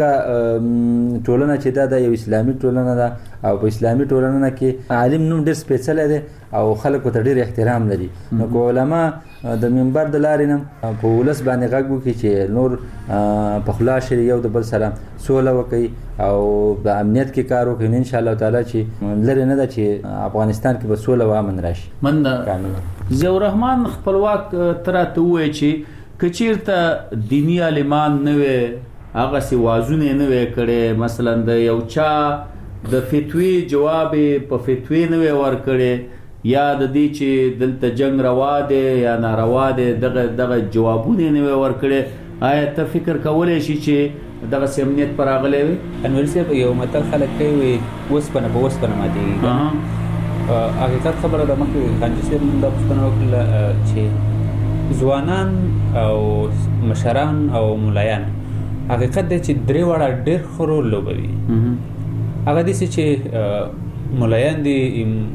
Speaker 23: ټولنه چې دا د یو اسلامي ټولنه ده او په اسلامي ټولنه کې عالم نوم ډېر سپېڅلی دی او خلکو ته ډېر احترام لري. نو که علما د منبر د لارې نه په ولس باندې غږ وکړي چې نور په خوله شي یو د بل سره سوله وکړي او په امنیت کې کار وکړي، ان شاء الله تعالی چې لرې نه ده چې افغانستان کې به سوله او امن راشي.
Speaker 22: مننه. ضیاء الرحمن خپلواک ته راته ووایي چې که چېرته دیني عالمان نه وی، هغسې وازونه یې نه وی کړی، مثلا د یو چا د فتوی جواب په فتوی نه وی ورکړی یا د دې چې دلته جنگ روا دی یا ناروا دی دغه دغه جوابونه نه وی ورکړی، آیا ته فکر کولی شي چې دغسې امنیت په راغلی وي؟
Speaker 2: انوري صاحب یو متل خلک کوي وایي اوسپنه په اوسپنه ماتېږي. حقیقت خبره ده. مخکې خانجي صاحب هم دا پوښتنه وکړله چې ځوانان او مشران او ملایان حقیقت دی چې درې واړه ډېر ښه رول لوبوي. هغه داسې چې ملایان دي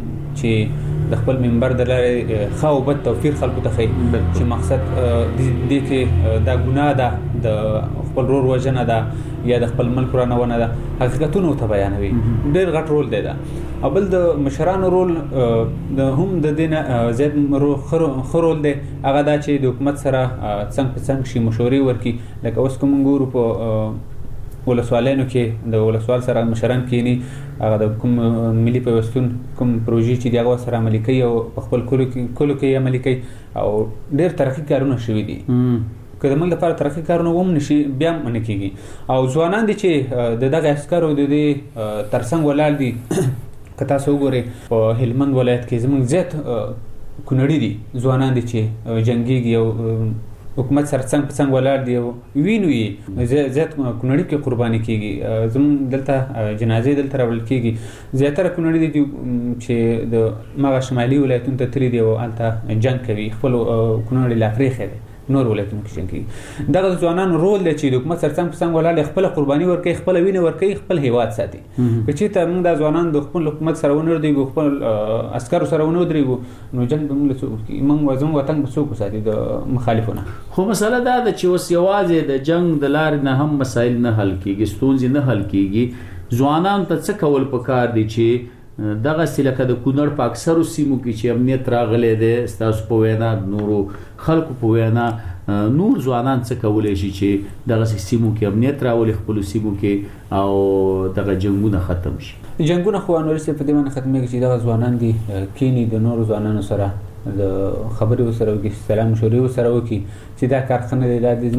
Speaker 2: چې د خپل منبر د لارې ښه او بد توفیر خلکو ته ښیي چې مقصد دې کې دا ګناه ده، د خپل ورور وژنه ده یا د خپل ملک ورانونه ده، حقیقتونه ورته بیانوي. ډېر غټ رول دی دا. او بل د مشرانو رول د هم د دې نه زیات ښه رول دی، هغه دا چې د حکومت سره څنګ په څنګ شي، مشورې ورکړي. لکه اوس که موږ ګورو په ولسوالیانو کې د ولسوال سره مشران کېني، هغه د کوم ملي پیوستون کوم پروژې چې دي هغه سره عملي کوي او په خپل کلو کې کلو کې عملي کوي او ډېر ترقي کارونه شوي دي. که د ملک لپاره ترقي کارونه وم نشي بیا هم نه کېږي. او ځوانان دي چې د دغه عسکرو د دې ترڅنګ ولاړ دي که تاسو وګورئ په هلمند ولایت کې زموږ زیات کونړي دي ځوانان دي چې جنګېږي او حکومت سره څنګ په څنګ ولاړ دی او وینو یې زیات کونړي کې قرباني کېږي. زموږ دلته جنازې دلته راوړل کېږي. زیاتره کونړي دي چې د مغه شمالي ولایتونو ته تللي دي او هلته جنګ کوي، خپل کونړ لا پرېښی دی، نور ولایتونو کې جنګ کوي. دغه د ځوانانو رول دی چې د حکومت سره څنګ په څنګ ولاړ خپله قرباني ورکوي، خپله وینه ورکوي، خپل هیواد ساتي. که چېرته موږ دا ځوانان د خپل حکومت سره ونه ودرېږو، خپل عسکرو سره ونه ودرېږو، نو جنګ به موږ له څوک وکړي؟ موږ زموږ وطن به څوک وساتي د مخالفو نه؟
Speaker 22: خو مسله دا ده چې اوس یوازې د جنګ د لارې نه هم مسایل نه حل کېږي، ستونزې نه حل کېږي. ځوانانو ته څه کول پکار دي چې دغسې لکه د کونړ په اکثرو سیمو کې چې امنیت راغلی دی، ستاسو په وینا نورو خلکو په وینا نور ځوانان څه کولی شي چې دغسې سیمو کې امنیت راولي، خپلو سیمو کې، او دغه جنګونه ختم شي؟
Speaker 2: جنګونه خو انوري صاحب په دې باندې ختمېږي چې دغه ځوانان دي کینی د نورو ځوانانو سره د خبرې ورسره وکړي، سلام مشورې ورسره وکړي چې دا کار ښه نه دی، دا د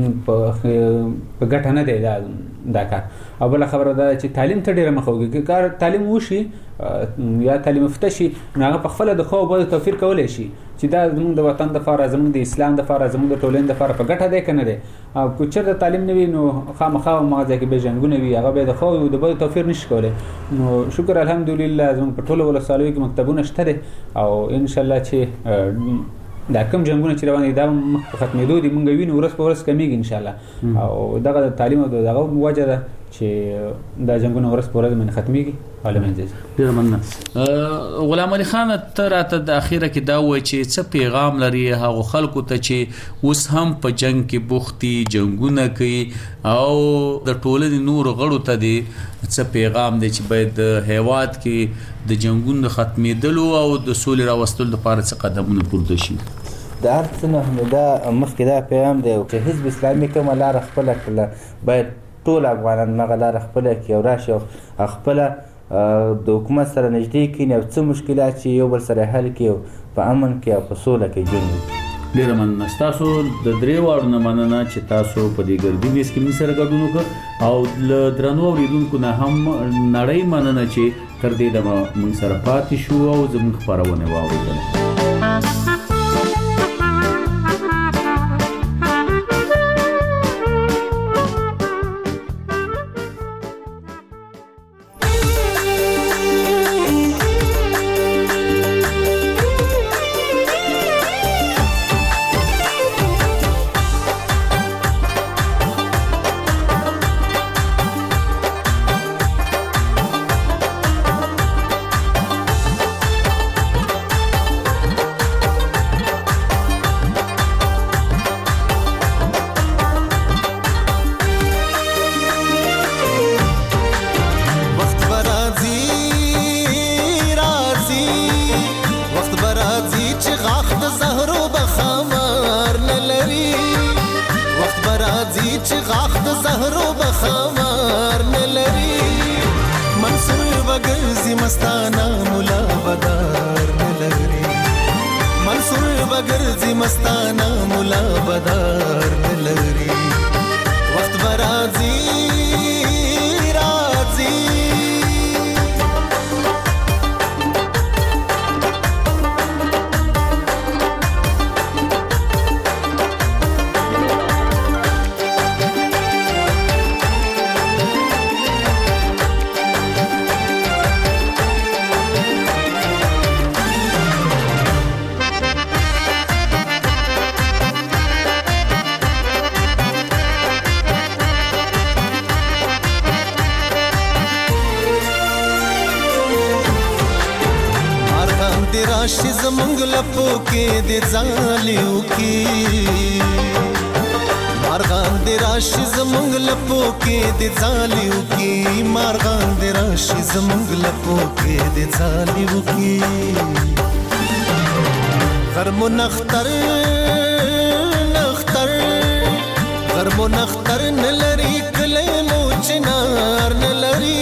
Speaker 2: زموږ په ګټه نه دی دا دا کار. او بله خبره دا ده چې تعلیم ته ډېره مخه وکړي. که کار تعلیم وشي یا تعلیم یافته شي نو هغه په خپله د ښو او بدو توفیر کولی شي چې دا زموږ د وطن دپاره، زموږ د اسلام دپاره، زموږ د ټولنې دپاره په ګټه دی که نه دی. او که چېرته تعلیم نه وي نو خامخا هماغه ځای کې بیا جنګونه وي، هغه بیا د ښو او د بدو توفیر نشي کولی. نو شکر الحمدلله زموږ په ټولو ولسوالیو کې مکتبونه شته دی او انشاءالله چې دا کوم جنګونه چې روان دي دا مخ په ختمېدو دي، مونږ وینو ورځ په ورځ کمیږي انشاءالله. او دغه د تعلیم او دغه وجه ده چې دا جنګونه ورځ په ورځ باندې ختمېږي او له منځه ځي.
Speaker 22: ډېره مننه. غلام علي خان، ته راته د اخره کې دا ووایه چې څه پیغام لري هغو خلکو ته چې اوس هم په جنګ کې بوخت دي، جنګونه کوي، او د ټولنې نورو غړو ته دي څه پیغام دی چې باید د هیواد کې د جنګونو د ختمېدلو او د سولې راوستلو لپاره څه قدمونه پورته شي؟
Speaker 23: د هر څه نه دا مخکې دا پیغام دی چې حزب اسلامي کومه لاره خپله کړله، باید ټول افغانان هغه لاره خپله کړي او راشي او خپله د حکومت سره نږدې کړي او څه مشکلات چې یو بل سره حل کړي او په امن کې او په سوله کې ژوند وکړي.
Speaker 22: ډېره مننه. ستاسو د درې واړو نه مننه چې تاسو په دې ګردي میز کې موږ سره ګډون وکړ، او له درنو اورېدونکو نه هم نړۍ مننه چې تر دې دمه موږ سره پاتې شو او زموږ خپرونه واورېدله.
Speaker 4: راشي زمونږ لپو کې د ځالیو کې مارغان د راشي زمونږ لپو کې د ځالیو کې مارغان د راشي زمونږ لپو کې د ځالیو کې غرمو نختر نختر غرمو نختر نلري کله مو چنار نلري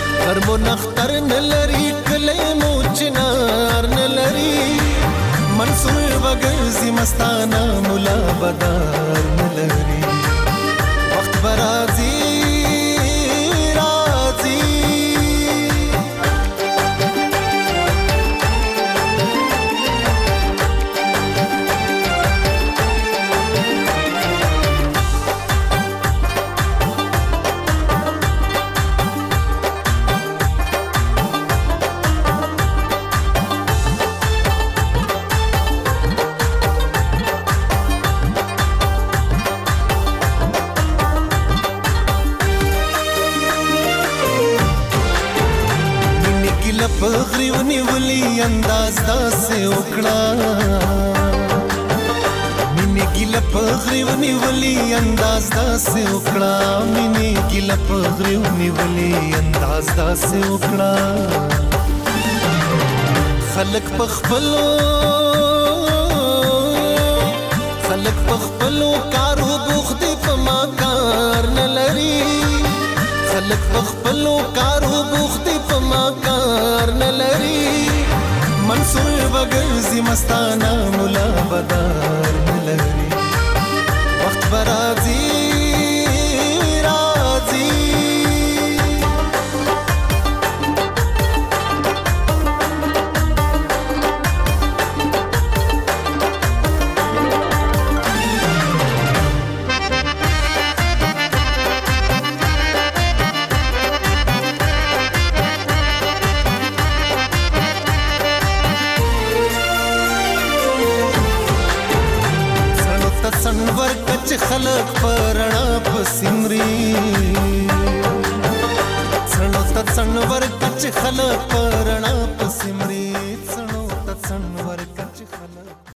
Speaker 4: غرمو نختر نلري کله مو چنار نلري من منصور بګرځي مستانه مولا بدار نلري وخت برازي پغری ونیولی انداز داسې وکړه مینې ګیله پغری ونیولی انداز داسې وکړه مینې ګیله پغری ونیولی انداز داسې وکړه خلک پخپلو خلک پخپلو کارو بوخت په ما کار نه لري خلک پخپلو کارو بوخت په ما کار نه لري منصور بګرځي مستانه مولا بدار نه لري وخت برازي راځي سنور کچ خلق پرنا پسمري سنو تت سنور کچ خلق پرنا پسمري سنو تت سنور کچ خلق